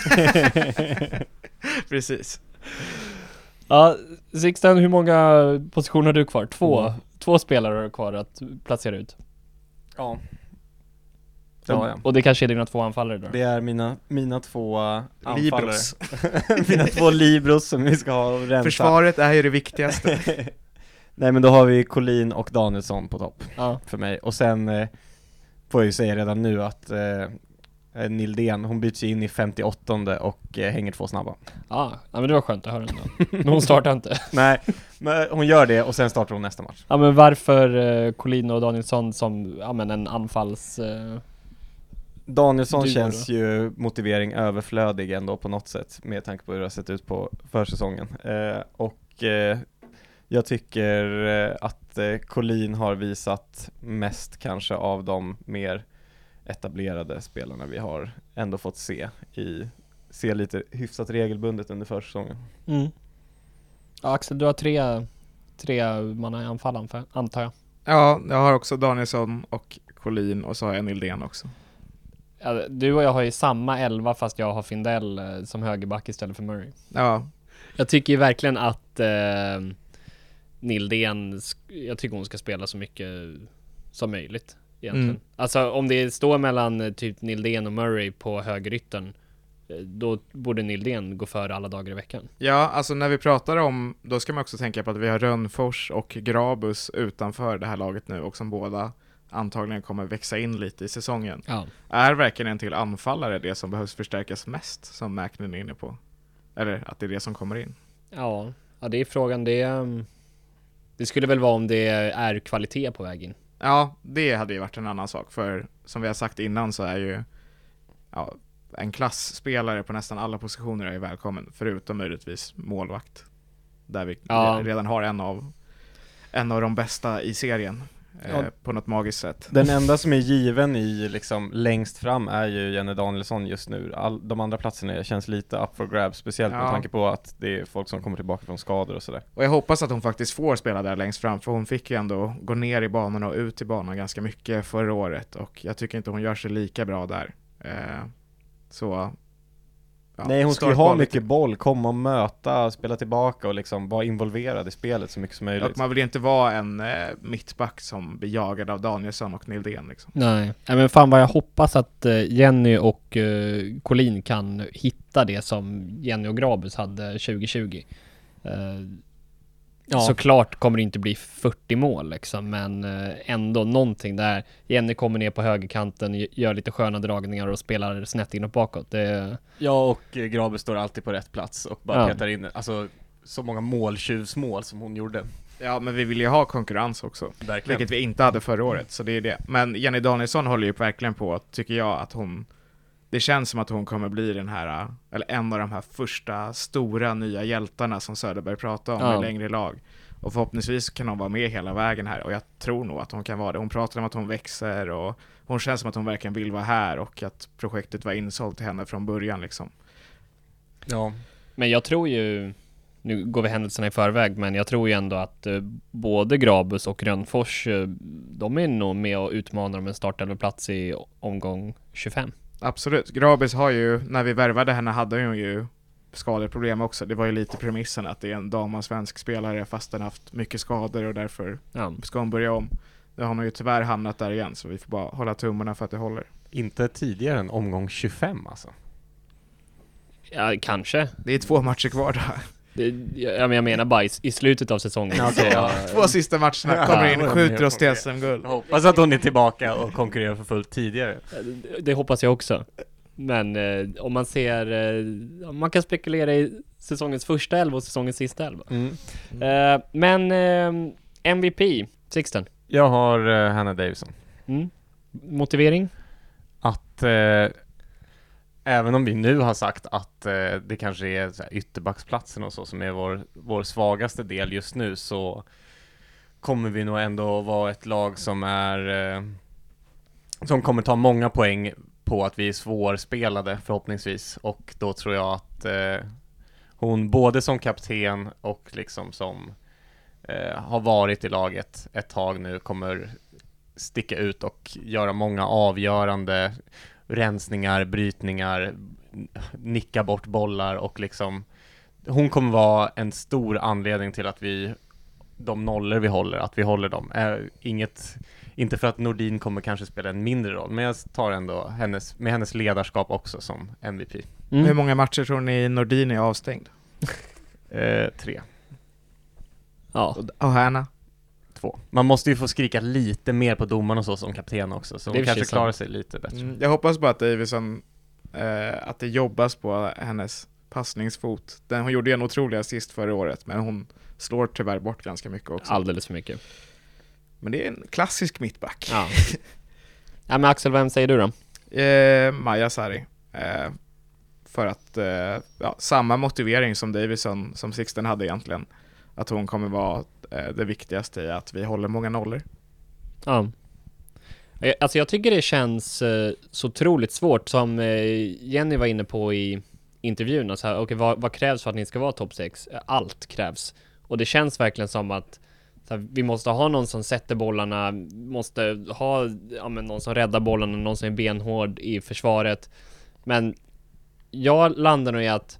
Precis. Ja, Sixten, hur många positioner har du kvar? Två spelare har du kvar att placera ut. Ja. Och det kanske är dina 2 anfallare då? Det är mina 2 anfallare. Libros. Mina 2 libros som vi ska ha och rensa. Försvaret är ju det viktigaste. Nej, men då har vi Collin och Danielsson på topp för mig. Och sen får jag ju säga redan nu att Nildén, hon byts in i 58:e och hänger 2 snabba. Ja, men det var skönt att höra ändå. Men hon startar inte. Nej, men hon gör det och sen startar hon nästa match. Ja, men varför Collin och Danielsson som en anfalls... Danielsson duo känns då? ju motivering överflödig ändå på något sätt med tanke på hur det har sett ut på försäsongen. Jag tycker att Collin har visat mest kanske av de mer etablerade spelarna vi har ändå fått se lite hyfsat regelbundet under försäsongen. Ja, Axel, du har tre manna i anfall, antar jag. Ja, jag har också Danielsson och Collin och så har jag Nildén också. Ja, du och jag har ju samma 11 fast jag har Findell som högerback istället för Murray. Ja. Jag tycker ju verkligen att Nildén, jag tycker hon ska spela så mycket som möjligt egentligen. Alltså om det står mellan typ Nildén och Murray på högeryttern, då borde Nildén gå före alla dagar i veckan. Ja, alltså när vi pratar om, då ska man också tänka på att vi har Rönnfors och Grabus utanför det här laget nu och som båda antagligen kommer växa in lite i säsongen. Ja. Är verkligen en till anfallare det som behövs förstärkas mest, som Mäknen är inne på? Eller att det är det som kommer in? Ja, det är frågan. Det skulle väl vara om det är kvalitet på väg in. Ja, det hade ju varit en annan sak. För som vi har sagt innan så är ju en klassspelare på nästan alla positioner är välkommen. Förutom möjligtvis målvakt. Där vi redan har en av de bästa i serien. På något magiskt sätt. Den enda som är given i liksom längst fram är ju Jenny Danielsson just nu. De andra platserna känns lite up for grabs, speciellt med tanke på att det är folk som kommer tillbaka från skador och sådär. Och jag hoppas att hon faktiskt får spela där längst fram, för hon fick ju ändå gå ner i banan och ut i banan ganska mycket förra året och jag tycker inte hon gör sig lika bra där. Nej, hon ska ju star ha quality. mycket boll, komma och möta, spela tillbaka och liksom vara involverad i spelet så mycket som möjligt. Och man vill inte vara en mittback som blir jagad av Danielsson och Nildén liksom. Nej, men fan vad jag hoppas att Jenny och Collin kan hitta det som Jenny och Grabus hade 2020. Ja. Såklart kommer det inte bli 40 mål liksom, men ändå någonting där. Jenny kommer ner på högerkanten, gör lite sköna dragningar och spelar snett inåt bakåt. Ja, och Grabe står alltid på rätt plats och bara Ja. petar in, alltså så många måltjuvsmål som hon gjorde. Ja, men vi vill ju ha konkurrens också. Verkligen. Vilket vi inte hade förra året, så det är det. Men Jenny Danielsson håller ju verkligen på, tycker jag, att hon... Det känns som att hon kommer bli den här, eller en av de här första stora nya hjältarna som Söderberg pratar om i längre lag. Och förhoppningsvis kan hon vara med hela vägen här, och jag tror nog att hon kan vara det. Hon pratar om att hon växer och hon känns som att hon verkligen vill vara här och att projektet var insålt till henne från början liksom. Ja. Men jag tror ju, nu går vi händelserna i förväg, men jag tror ju ändå att både Grabus och Rönnfors, de är nog med och utmanar om en startelvaplats i omgång 25. Absolut. Grabis har ju, när vi värvade henne hade hon ju skadeproblem också. Det var ju lite premissen att det är en damansvensk spelare fast den haft mycket skador och därför ska hon börja om. Nu har hon ju tyvärr hamnat där igen, så vi får bara hålla tummarna för att det håller. Inte tidigare än omgång 25 alltså. Ja, kanske. Det är 2 matcher kvar där. Jag menar bara i slutet av säsongen. Ja, 2 sista matcherna kommer in, skjuter oss till SM-guld. Hoppas att hon är tillbaka och konkurrerar för fullt tidigare. Det hoppas jag också. Men om man ser, man kan spekulera i säsongens första 11 och säsongens sista 11. Men MVP, Sixten. Jag har Hannah Davison. Motivering? Att även om vi nu har sagt att det kanske är så här ytterbacksplatsen och så som är vår svagaste del just nu, så kommer vi nog ändå vara ett lag som är som kommer ta många poäng på att vi är svårspelade förhoppningsvis, och då tror jag att hon både som kapten och liksom som har varit i laget ett tag nu kommer sticka ut och göra många avgörande rensningar, brytningar, nicka bort bollar, och liksom hon kommer vara en stor anledning till att de nollor vi håller, att vi håller dem. Inte för att Nordin kommer kanske spela en mindre roll, men jag tar ändå hennes ledarskap också som MVP. Hur många matcher tror ni Nordin är avstängd? 3. Ja. Och Hanna? 2. Man måste ju få skrika lite mer på domaren och så som kapten också, så hon kanske klarar sig lite bättre. Jag hoppas bara att Davison, att det jobbas på hennes passningsfot. Hon gjorde en otrolig assist förra året, men hon slår tyvärr bort ganska mycket också. Alldeles för mycket. Men det är en klassisk mittback. Ja. Ja, men Axel, vem säger du då? Maja Sari. För att samma motivering som Davison, som Sixten hade egentligen. Att hon kommer vara det viktigaste i att vi håller många nollor. Ja. Alltså jag tycker det känns så otroligt svårt, som Jenny var inne på i intervjun. Alltså, okay, vad krävs för att ni ska vara topp 6? Allt krävs. Och det känns verkligen som att vi måste ha någon som sätter bollarna, måste ha någon som räddar bollarna, någon som är benhård i försvaret. Men jag landar nog i att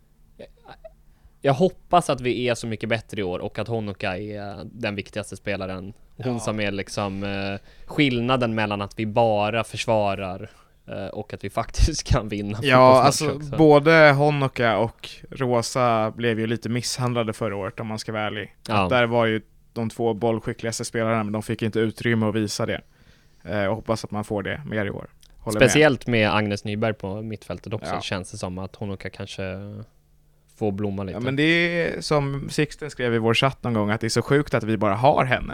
jag hoppas att vi är så mycket bättre i år, och att Honoka är den viktigaste spelaren. Hon som är liksom skillnaden mellan att vi bara försvarar och att vi faktiskt kan vinna. Ja, alltså både Honoka och Rosa blev ju lite misshandlade förra året, om man ska vara ärlig. Ja. Där var ju de 2 bollskickligaste spelarna, men de fick inte utrymme att visa det. Jag hoppas att man får det mer i år. Speciellt med Agnes Nyberg på mittfältet också, känns det som att Honoka kanske får blomma lite. Ja, men det är som Sixten skrev i vår chatt någon gång, att det är så sjukt att vi bara har henne.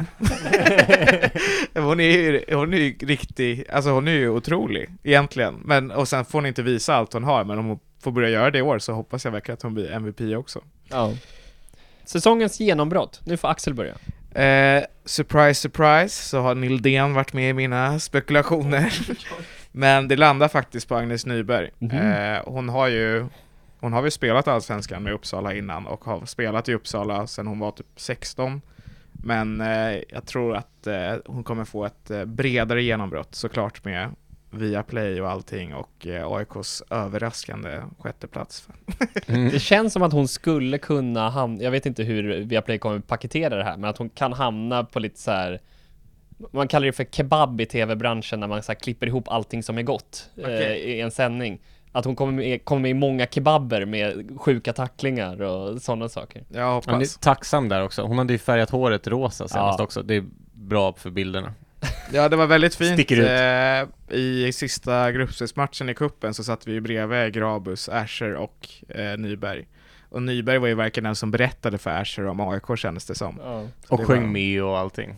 hon är ju riktig, alltså hon är ju otrolig egentligen, och sen får hon inte visa allt hon har, men om hon får börja göra det i år så hoppas jag verkligen att hon blir MVP också. Ja. Säsongens genombrott, nu får Axel börja. Surprise, surprise, så har Nildén varit med i mina spekulationer. Men det landar faktiskt på Agnes Nyberg. Hon har ju spelat Allsvenskan med Uppsala innan, och har spelat i Uppsala sedan hon var typ 16. Men jag tror att hon kommer få ett bredare genombrott, såklart med Viaplay och allting och AIKs överraskande sjätteplats. Det känns som att hon skulle kunna hamna, jag vet inte hur Viaplay kommer paketera det här, men att hon kan hamna på lite så här, man kallar det för kebab i tv-branschen när man så här klipper ihop allting som är gott i en sändning. Att hon kommer med i många kebaber med sjuka tacklingar och sådana saker. Jag hoppas. Hon är tacksam där också. Hon hade ju färgat håret rosa senast också. Det är bra för bilderna. Ja, det var väldigt fint. Sticker ut. I sista gruppspelsmatchen i kuppen så satt vi ju bredvid Grabus, Asher och Nyberg. Och Nyberg var ju verkligen den som berättade för Asher om AIK, kändes det som. Ja. Och sjöng med och allting.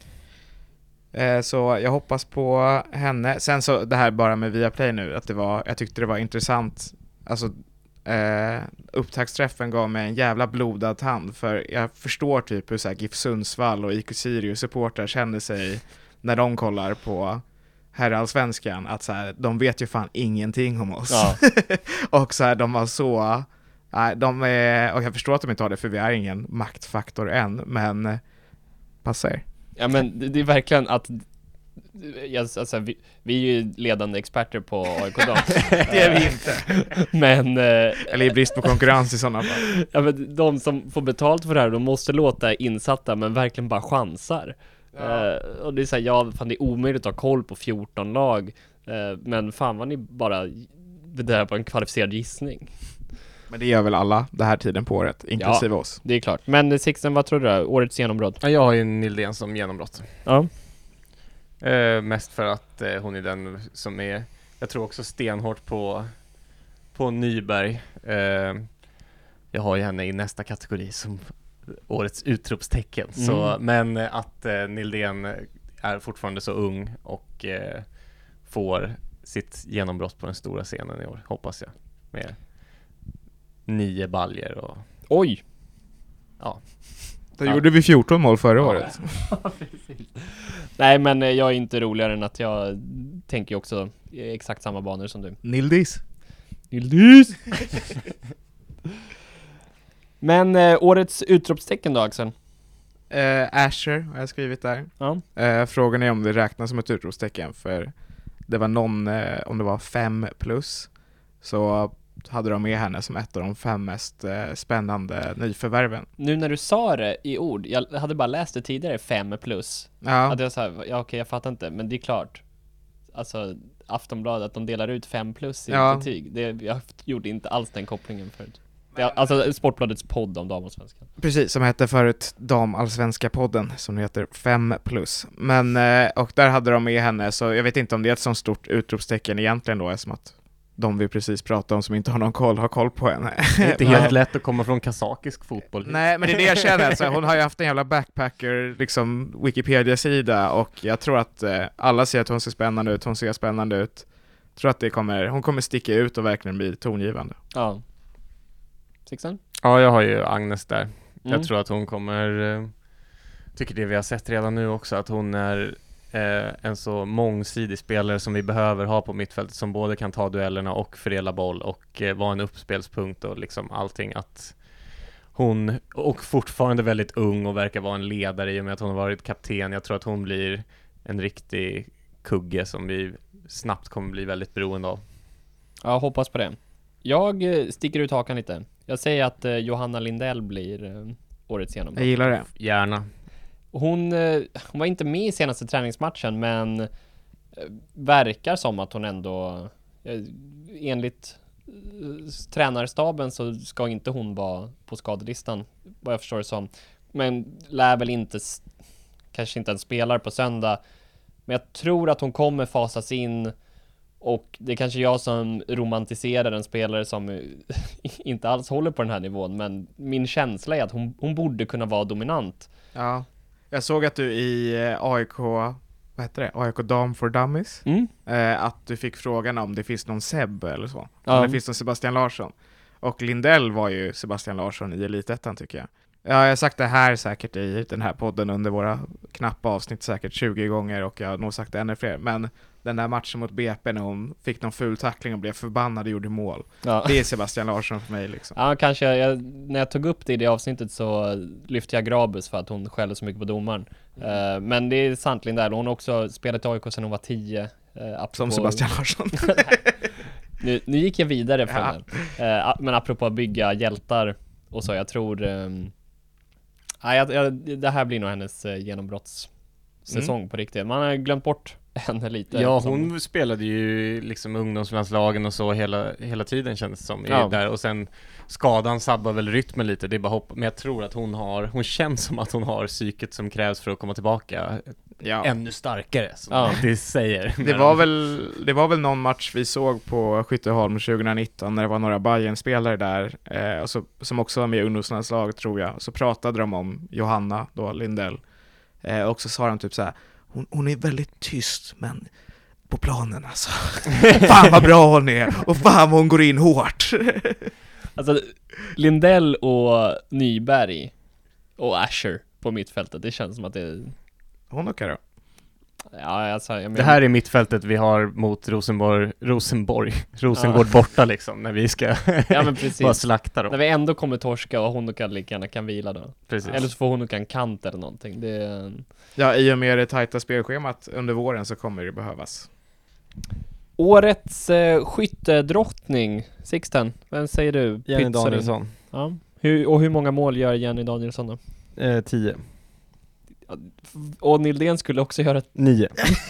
Så jag hoppas på henne. Sen så det här bara med Viaplay nu, att jag tyckte det var intressant. Alltså upptaktsträffen gav mig en jävla blodad tand, för jag förstår typ hur så här GIF Sundsvall och IK Sirius supportrar känner sig när de kollar på herrallsvenskan, att så här, de vet ju fan ingenting om oss. Ja. Och så här, de var så och jag förstår att de inte har det, för vi är ingen maktfaktor än, men passa er. Ja, men det är verkligen att alltså, vi är ju ledande experter på AIK-dam. Det är vi inte. Men Eller i brist på konkurrens i sådana fall. ja, men de som får betalt för det här, de måste låta insatta, men verkligen bara chansar. Och det är så här, fan, det är omöjligt att ha koll på 14 lag, men fan vad ni bara det där på en kvalificerad gissning. Men det gör väl alla det här tiden på året, inklusive oss. Det är klart. Men Sixten, vad tror du då? Årets genombrott? Ja, jag har ju Nildén som genombrott. Ja. Mest för att hon är den som är, jag tror också stenhårt på Nyberg. Jag har ju henne i nästa kategori som årets utropstecken. Så, men att Nildén är fortfarande så ung och får sitt genombrott på den stora scenen i år, hoppas jag. Med 9 baljer och... Oj! Ja. Då gjorde vi 14 mål förra året. Nej, men jag är inte roligare än att jag tänker också exakt samma banor som du. Nildis. Men årets utropstecken då, Axel? Asher har jag skrivit där. Ja. Frågan är om det räknas som ett utropstecken, för det var någon, om det var 5+, så hade de med henne som ett av de 5 mest spännande nyförvärven. Nu när du sa det i ord, jag hade bara läst det tidigare, 5+. Ja. Att jag sa, okej, jag fattar inte, men det är klart. Alltså, Aftonbladet, att de delar ut 5+ i betyg. Jag gjorde inte alls den kopplingen förut. Alltså Sportbladets podd om damallsvenskan. Precis, som hette förut damallsvenska podden, som heter 5+. Men, och där hade de med henne, så jag vet inte om det är ett så stort utropstecken egentligen då, som att de vi precis pratade om som inte har någon koll, har koll på henne. Det är inte helt lätt att komma från kazakisk fotboll. Nej, men det är det jag känner. Alltså, hon har ju haft en jävla backpacker liksom, Wikipedia-sida, och jag tror att alla ser att hon ser spännande ut. Hon ser spännande ut. Jag tror att hon kommer sticka ut och verkligen bli tongivande. Ja. Sixten? Ja, jag har ju Agnes där. Jag tror att hon kommer, tycker det vi har sett redan nu också, att hon är en så mångsidig spelare som vi behöver ha på mittfältet, som både kan ta duellerna och fördela boll och vara en uppspelspunkt och liksom allting. Att hon, och fortfarande väldigt ung och verkar vara en ledare i och med att hon har varit kapten. Jag tror att hon blir en riktig kugge som vi snabbt kommer bli väldigt beroende av. Ja, hoppas på det. Jag sticker ut hakan lite. Jag säger att Johanna Lindell blir årets genombrott. Jag gillar det. Gärna. Hon var inte med i senaste träningsmatchen, men verkar som att hon ändå, enligt tränarstaben så ska inte hon vara på skadelistan, vad jag förstår det som. Men lär väl inte, kanske inte en spelare på söndag. Men jag tror att hon kommer fasas in, och det är kanske jag som romantiserar en spelare som inte alls håller på den här nivån, men min känsla är att hon borde kunna vara dominant. Ja. Jag såg att du i AIK, vad heter det? AIK Dam for Dummies, att du fick frågan om det finns någon Seb eller så. Ja. Om det finns någon Sebastian Larsson. Och Lindell var ju Sebastian Larsson i Elitettan, tycker jag. Ja, jag har sagt det här säkert i den här podden under våra knappa avsnitt säkert 20 gånger, och jag har nog sagt det ännu fler. Men den där matchen mot BP när hon fick någon ful tackling och blev förbannad och gjorde mål. Ja. Det är Sebastian Larsson för mig liksom. Ja, kanske när jag tog upp det i det avsnittet så lyfte jag Grabus för att hon skällde så mycket på domaren. Men det är sant, Lindell. Hon har också spelat i AIK sedan hon var 10. Som Sebastian Larsson. Nu gick jag vidare från den. Men apropå att bygga hjältar och så, jag tror det här blir nog hennes genombrottssäsong på riktigt. Man har glömt bort henne lite. Ja, hon spelade ju liksom ungdomslandslagen och så hela tiden, kändes det som. Där. Och sen skadan sabbar väl rytmen lite, det är bara hopp. Men jag tror att hon känns som att hon har psyket som krävs för att komma tillbaka ännu starkare, som man alltid säger. Det var väl någon match vi såg på Skytteholm 2019 när det var några Bayern-spelare där och som också var med i ungdomslandslaget, tror jag. Så pratade de om Johanna då, Lindell. Och så sa de typ så här: hon är väldigt tyst, men på planen alltså. Fan vad bra hon är, och fan vad hon går in hårt. Alltså Lindell och Nyberg och Asher på mittfältet, det känns som att det är... Hon och Karo. Ja, alltså, det här är mittfältet vi har mot Rosengård borta liksom, när vi ska bara slakta dem. När vi ändå kommer torska och hon och lika gärna kan vila då. Precis. Eller så får hon och en kant eller någonting. Ja, i och med det tajta spelschemat under våren så kommer det behövas. Årets skyttedrottning, Sixten, vem säger du? Jenny Danielsson. Ja. Hur många mål gör Jenny Danielsson då? 10. Och Nildén skulle också göra 9.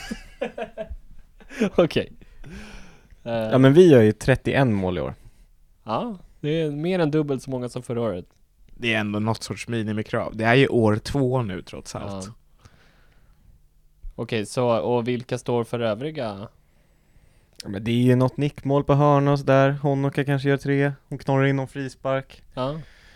Okej. Ja, men vi gör ju 31 mål i år. Ja, det är mer än dubbelt så många som förra året. Det är ändå något sorts minimikrav. Det är ju år 2 nu trots allt. Ja. Okej, så och vilka står för övriga? Ja, men det är ju något nickmål på hörna och så där. Honoka kanske gör 3. Hon knorrar in någon frispark. Ja.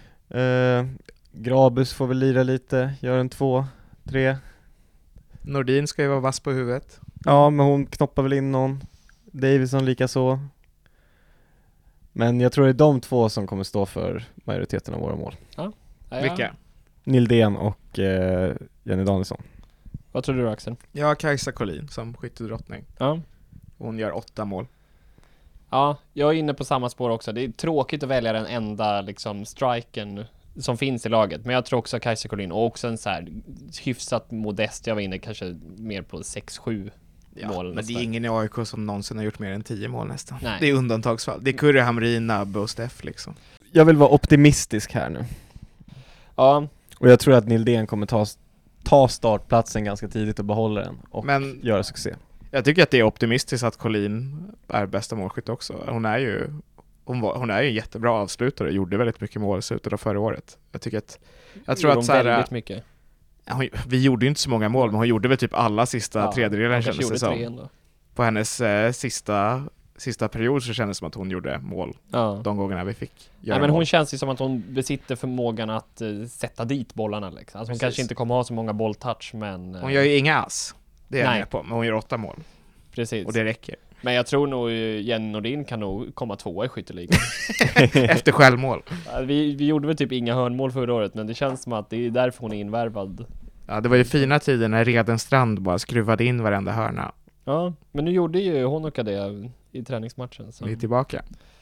Grabus får väl lira lite. Gör en 2, 3. Nordin ska ju vara vass på huvudet. Ja, men hon knoppar väl in någon. Davison lika så. Men jag tror det är de två som kommer stå för majoriteten av våra mål. Ja. Vilka? Nildén och Jenny Danielsson. Vad tror du, Axel? Ja, Kajsa Collin som skyttedrottning. Ja. Hon gör 8 mål. Ja, jag är inne på samma spår också. Det är tråkigt att välja den enda liksom striken som finns i laget. Men jag tror också Kajsa Collin, och också en så här hyfsat modest. Jag var inne kanske mer på 6-7 mål. Men det är ingen i AIK som någonsin har gjort mer än 10 mål nästan. Nej. Det är undantagsfall. Det är Kurre, Hamrin, Nabbe och Steff liksom. Jag vill vara optimistisk här nu. Ja. Och jag tror att Nildén kommer ta startplatsen ganska tidigt och behålla den och göra succé. Jag tycker att det är optimistiskt att Collin är bästa målskytt också. Hon är ju en jättebra avslutare och gjorde väldigt mycket mål i slutet av förra året. Jag tror att så här, väldigt mycket. Vi gjorde ju inte så många mål, men hon gjorde väl typ alla sista tredjedelen, kändes det som. På hennes sista period så kändes det som att hon gjorde mål de gångerna vi fick göra men mål. hon känns ju som att hon besitter förmågan att sätta dit bollarna liksom. Alltså hon kanske inte kommer ha så många bolltouch, men hon gör ju inga ass. Det är jag med på, men hon gör 8 mål. Precis. Och det räcker. Men jag tror nog Jenny Nordin kan nog komma 2 i skytteligan. Efter självmål. Vi gjorde väl typ inga hörnmål förra året, men det känns som att det är därför hon är invärvad. Ja, det var ju fina tider när Redenstrand bara skruvade in varenda hörna. Ja, men nu gjorde ju Honoka det i träningsmatchen. Så. Vi är tillbaka.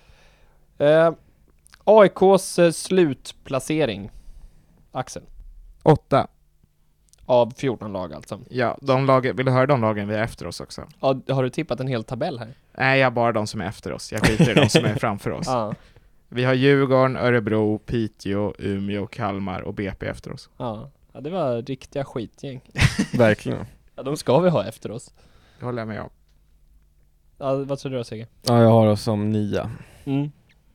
AIKs slutplacering. Axel. 8. Av 14 lag alltså. Ja, vill du höra de lagen vi är efter oss också? Ja, har du tippat en hel tabell här? Nej, jag bara de som är efter oss. Jag skiter i de som är framför oss. Ja. Vi har Djurgården, Örebro, Piteå, Umeå, Kalmar och BP efter oss. Ja, det var riktiga skitgäng. Verkligen. Ja, de ska vi ha efter oss. Det håller jag med om. Ja, vad tror du då, Sigge? Ja, jag har oss som 9. Mm.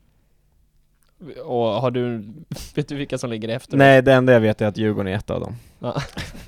Och vet du vilka som ligger efter? Nej, det enda jag vet är att Djurgården är ett av dem. Ja.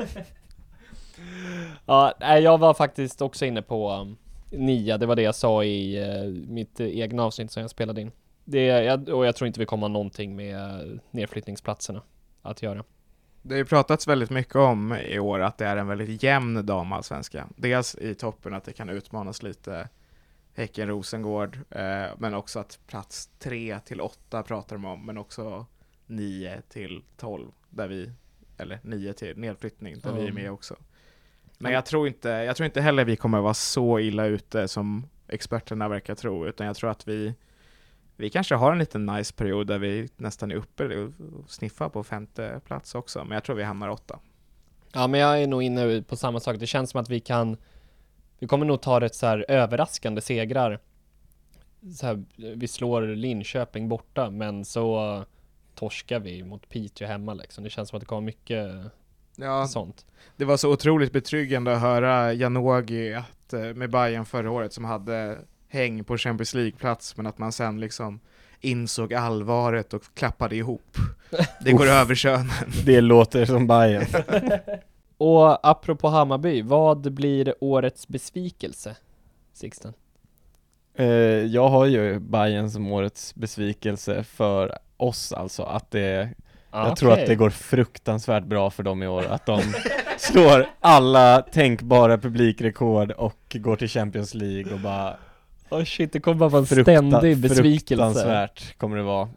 Ja, jag var faktiskt också inne på 9. Det var det jag sa i mitt egna avsnitt som jag spelade in. Och jag tror inte vi kommer ha någonting med nedflyttningsplatserna att göra. Det har ju pratats väldigt mycket om i år att det är en väldigt jämn damallsvenska. Dels i toppen att det kan utmanas lite Häcken, Rosengård, men också att plats 3-8 pratar de om, men också 9-12 eller 9 till nedflyttning där vi är med också. Men jag tror inte heller vi kommer vara så illa ute som experterna verkar tro, utan jag tror att vi kanske har en liten nice period där vi nästan är uppe och sniffar på 5:e plats också, men jag tror vi hamnar 8. Ja, men jag är nog inne på samma sak. Det känns som att vi kommer nog ta rätt så här överraskande segrar. Så här, vi slår Linköping borta, men så torskar vi mot Piteå hemma liksom. Det känns som att det kommer mycket sånt. Det var så otroligt betryggande att höra Janogy att, med Bayern förra året som hade häng på Champions League-plats, men att man sen liksom insåg allvaret och klappade ihop. Det går över könen. Det låter som Bayern. Och apropå Hammarby, vad blir årets besvikelse, Sixten? Jag har ju Bayern som årets besvikelse för oss, alltså att det jag tror att det går fruktansvärt bra för dem i år, att de slår alla tänkbara publikrekord och går till Champions League och bara shit, det kommer bara vara en ständig besvikelse. Fruktansvärt kommer det vara.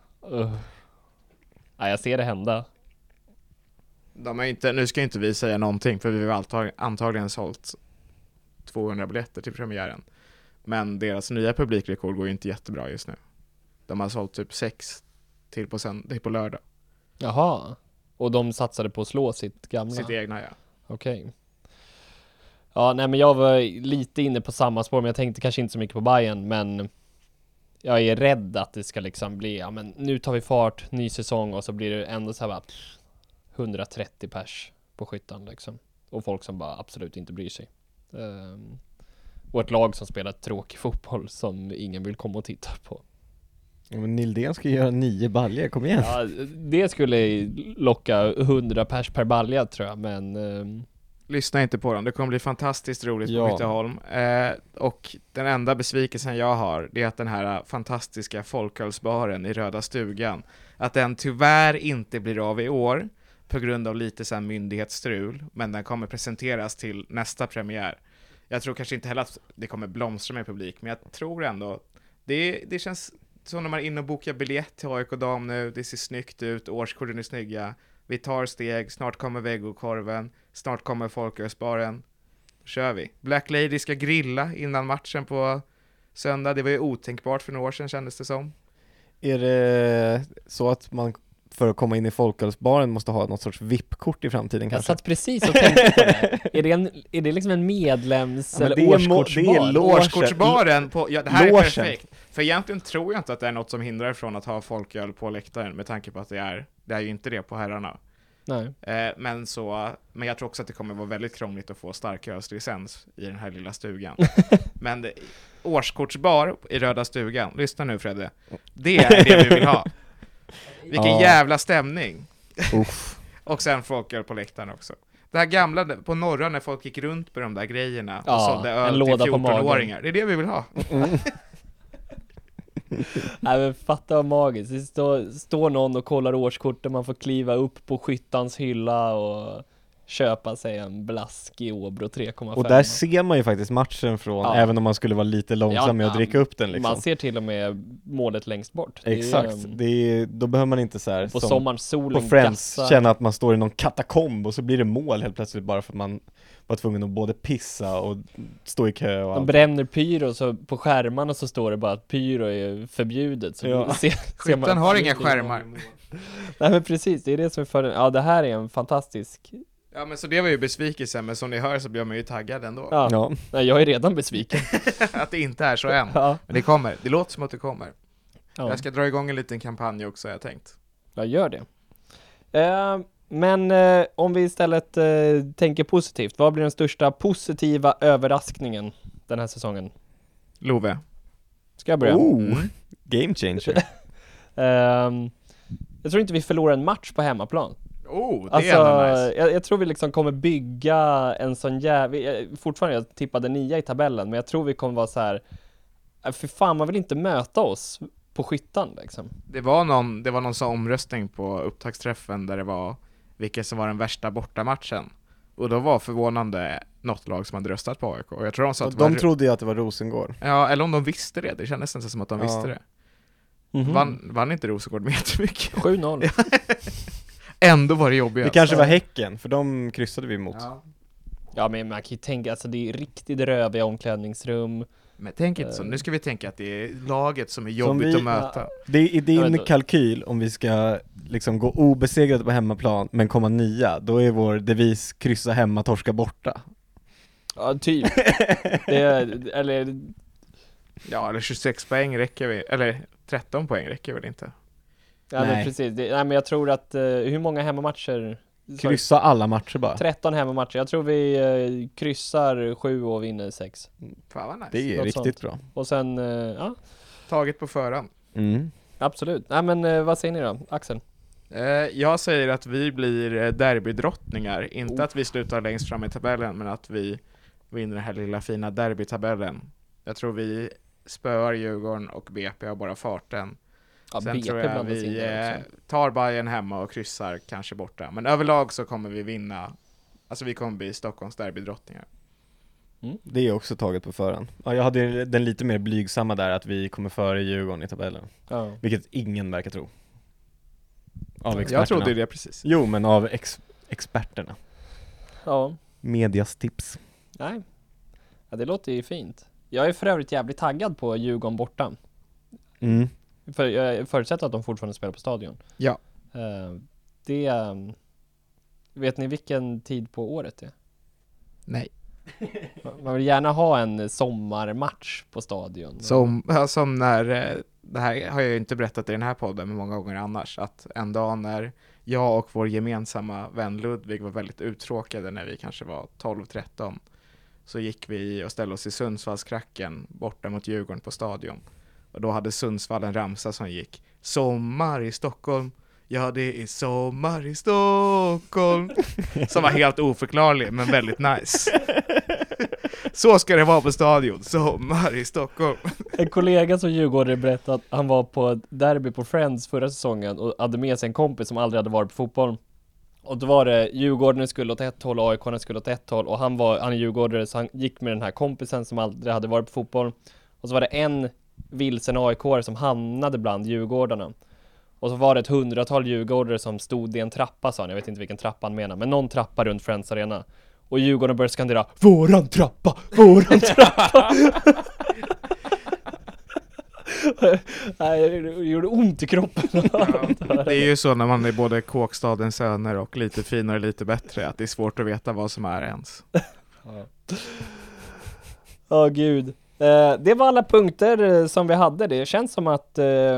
Ja, jag ser det hända. De är inte, nu ska inte vi säga någonting, för vi har antagligen sålt 200 biljetter till premiären. Men deras nya publikrekord går ju inte jättebra just nu. De har sålt typ 6 till på lördag. Jaha. Och de satsade på att slå sitt gamla? Sitt egna, ja. Okej. Ja, nej, men jag var lite inne på samma spår, men jag tänkte kanske inte så mycket på Bayern, men jag är rädd att det ska liksom bli, ja men nu tar vi fart, ny säsong, och så blir det ändå så här bara 130 pers på Skyttan liksom. Och folk som bara absolut inte bryr sig. Och ett lag som spelar tråkig fotboll som ingen vill komma och titta på. Ja, men Nildén ska göra 9 baljor, kom igen. Ja, det skulle locka 100 pers per balja tror jag, men lyssna inte på dem, det kommer bli fantastiskt roligt Ja. på Skytteholm. Och den enda besvikelsen jag har, det är att den här fantastiska folkölsbaren i Röda stugan, att den tyvärr inte blir av i år på grund av lite så här myndighetsstrul, men den kommer presenteras till nästa premiär. Jag tror kanske inte heller att det kommer blomstra med publik, men jag tror ändå det känns så när man är inne och bokar biljett till AIK Dam nu, det ser snyggt ut, årskorten är snygga, vi tar steg, snart kommer vegokorven, snart kommer folkölsbaren, då kör vi. Black Lady ska grilla innan matchen på söndag, det var ju otänkbart för några år sedan kändes det som. Är det så att man för att komma in i folkölsbaren måste ha något sorts VIP-kort i framtiden jag kanske? satt precis och tänkte på det. Är det liksom en medlems- Ja, eller det är årskortsbar? Årskortsbaren på, ja, det här Logen. är perfekt. För egentligen tror jag inte att det är något som hindrar från att ha folköl på läktaren, med tanke på att det är ju inte det på herrarna. Nej. Men jag tror också att det kommer vara väldigt krångligt att få starkölslicens i den här lilla stugan. Men årskortsbar i Röda stugan, lyssna nu Fredde, det är det vi vill ha. Vilken jävla stämning. Och sen folköl på läktaren också. Det här gamla på norra när folk gick runt med de där grejerna och sålde öl till 14-åringar. Det är det vi vill ha. Nej, men fatta vad magiskt. Det står någon och kollar årskort där man får kliva upp på Skyttans hylla och köpa sig en blask i Åbro 3,5. Och där ser man ju faktiskt matchen från, även om man skulle vara lite långsam med att dricka upp den liksom. Man ser till och med målet längst bort. Exakt, då behöver man inte så här på sommarens solen på Friends känna att man står i någon katakomb och så blir det mål helt plötsligt bara för att man var tvungen att både pissa och stå i kö och de bränner pyro, så på skärmarna så står det bara att pyro är förbjudet, så ser man har inga skärmar. Nej men precis, det är det som är fördelen. Ja, det här är en fantastisk. Ja, men så det var ju besvikelsen, men som ni hör så blir man ju taggad ändå. Ja. Nej, jag är redan besviken. Att det inte är så än. Ja. Men det kommer, det låter som att det kommer. Ja. Jag ska dra igång en liten kampanj också, jag tänkt. Jag gör det. Men om vi istället tänker positivt, vad blir den största positiva överraskningen den här säsongen? Love. Ska jag börja? Game changer. Jag tror inte vi förlorar en match på hemmaplan. Det är nice. Jag tror vi liksom kommer bygga en sån fortfarande jag tippade 9 i tabellen, men jag tror vi kommer vara så här. För fan, man vill inte möta oss på Skyttan liksom. Det var någon sån omröstning på upptaktsträffen där det var vilken som var den värsta bortamatchen. Och då var förvånande något lag som hade röstat på AIK. Och jag tror de sa att de trodde ju att det var Rosengård. Ja, eller om de visste det. Det kändes nästan som att de visste det. Vann inte Rosengård med jättemycket? 7-0. Ändå var det jobbigt. Det kanske var Häcken, för de kryssade vi emot. Ja, men man kan ju tänka, alltså det är riktigt röviga omklädningsrum. Men tänk inte så, nu ska vi tänka att det är laget som är jobbigt att möta. Det är din kalkyl om vi ska liksom gå obesegrade på hemmaplan men komma 9, då är vår devis kryssa hemma, torska borta. Ja, typ. Eller Ja, eller 26 poäng räcker vi, eller 13 poäng räcker väl inte? ja, men Nej. precis. Men jag tror att hur många hemmamatcher? Kryssa alla matcher bara. 13 hemmamatcher. Jag tror vi kryssar 7 och vinner 6. Fan vad nice. Det är Något riktigt sånt. bra. Och sen, ja, Taget på förhand. absolut. Nej men vad säger ni då? Axel? Jag säger att vi blir derbydrottningar. Inte att vi slutar längst fram i tabellen, men att vi vinner den här lilla fina derbytabellen. Jag tror vi spöar Djurgården och BP har bara farten. Ja, Sen BP tror jag blandas in vi där också. tar Bayern hemma och kryssar kanske borta. Men överlag så kommer vi vinna. Alltså vi kommer bli Stockholms derbydrottningar. Det är också taget på förhand. Ja, jag hade den lite mer blygsamma där att vi kommer före Djurgården i tabellen. Ja. Vilket ingen verkar tro. Av Jag experterna. trodde det precis. Jo, men av experterna. Ja. Medias tips. Nej. Ja, det låter ju fint. Jag är för övrigt jävligt taggad på Djurgården borta. För jag förutsätter att de fortfarande spelar på stadion. Ja. Det... vet ni vilken tid på året det är? Nej. Man vill gärna ha en sommarmatch på stadion. Som när, det här har jag ju inte berättat i den här podden men många gånger annars, att en dag när jag och vår gemensamma vän Ludvig var väldigt uttråkade när vi kanske var 12-13, så gick vi och ställde oss i Sundsvallskracken borta mot Djurgården på stadion. Och då hade Sundsvall en ramsa som gick: sommar i Stockholm, ja det är sommar i Stockholm. Som var helt oförklarlig men väldigt nice. Så ska det vara på stadion, sommar i Stockholm. En kollega som Djurgården berättade att han var på ett derby på Friends förra säsongen och hade med sig en kompis som aldrig hade varit på fotboll. Och då var det Djurgården skulle åt ett håll och AIK skulle åt ett håll, och han är Djurgårdare så han gick med den här kompisen som aldrig hade varit på fotboll. Och så var det en vilsen AIK-are som hamnade bland Djurgårdarna. Och så var det ett 100-tal Djurgårdare som stod i en trappa, sa han. Jag vet inte vilken trappa han menar, men någon trappa runt Friends Arena. Och Djurgården började skandera: våran trappa, våran trappa. Nej, det gjorde ont i kroppen. Det är ju så när man är både Kåkstadens söner och lite finare, lite bättre, att det är svårt att veta vad som är ens. Ja, gud. Det var alla punkter som vi hade. Det känns som att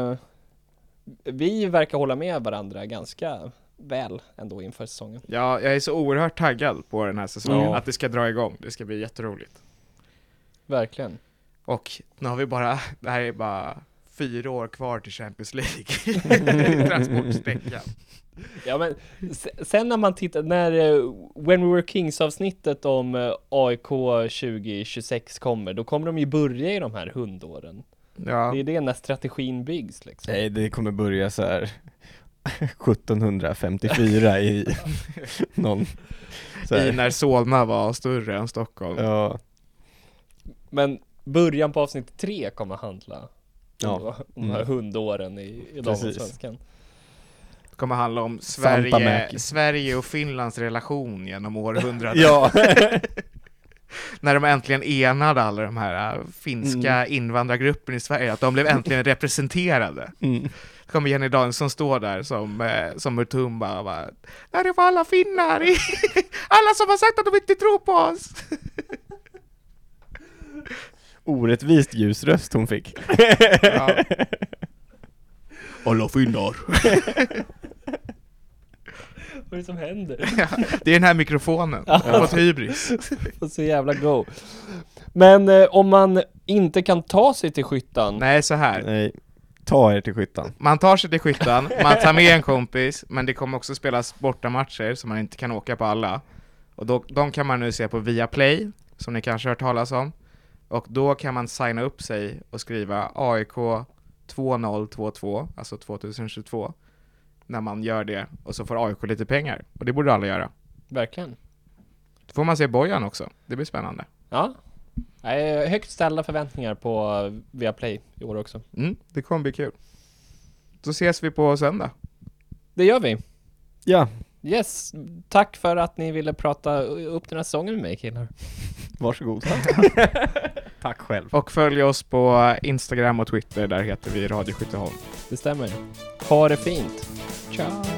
vi verkar hålla med varandra ganska väl ändå inför säsongen. Ja, jag är så oerhört taggad på den här säsongen, Ja. att det ska dra igång. Det ska bli jätteroligt. Verkligen. Och nu har vi det här är bara 4 år kvar till Champions League. Transportsträckan. Ja, men sen när man tittar, When We Were Kings avsnittet om AIK 2026 kommer, då kommer de ju börja i de här hundåren. Ja. Det är det när strategin byggs liksom. Nej, det kommer börja så här 1754 i någon så här. När Solna var större än Stockholm. Ja. Men början på avsnitt 3 kommer handla om de här Mm. hundåren i damallsvenskan. Det kommer handla om Santa Mäki. Sverige och Finlands relation genom århundraden. Ja. När de äntligen enade alla de här finska invandrargrupper i Sverige, att de blev äntligen representerade. Det kommer Jenny Danielsson stå där som Mutumba och bara: där är alla finnar, alla som har sagt att de inte tror på oss. Orättvist ljusröst hon fick. Ja. Alla finnar. Vad är det som händer? Ja, det är den här mikrofonen. Jag har fått hybris. Så jävla go. Men om man inte kan ta sig till Skyttan. Nej, så här. Nej, ta er till Skyttan. Man tar sig till Skyttan, man tar med en kompis, men det kommer också spelas bortamatcher så man inte kan åka på alla. Och de kan man nu se på Viaplay, som ni kanske har hört talas om. Och då kan man signa upp sig och skriva AIK 2022, alltså 2022, när man gör det. Och så får AIK lite pengar. Och det borde alla göra. Verkligen. Då får man se Bojan också. Det blir spännande. Ja. Högt ställda förväntningar på Viaplay i år också. Det kommer bli kul. Så ses vi på söndag. Det gör vi. Ja, Yes, tack för att ni ville prata upp den här säsongen med mig, killar. varsågod. Tack själv. Och följ oss på Instagram och Twitter. Där heter vi Radio Skytteholm. Det stämmer. Ha det fint. Ciao.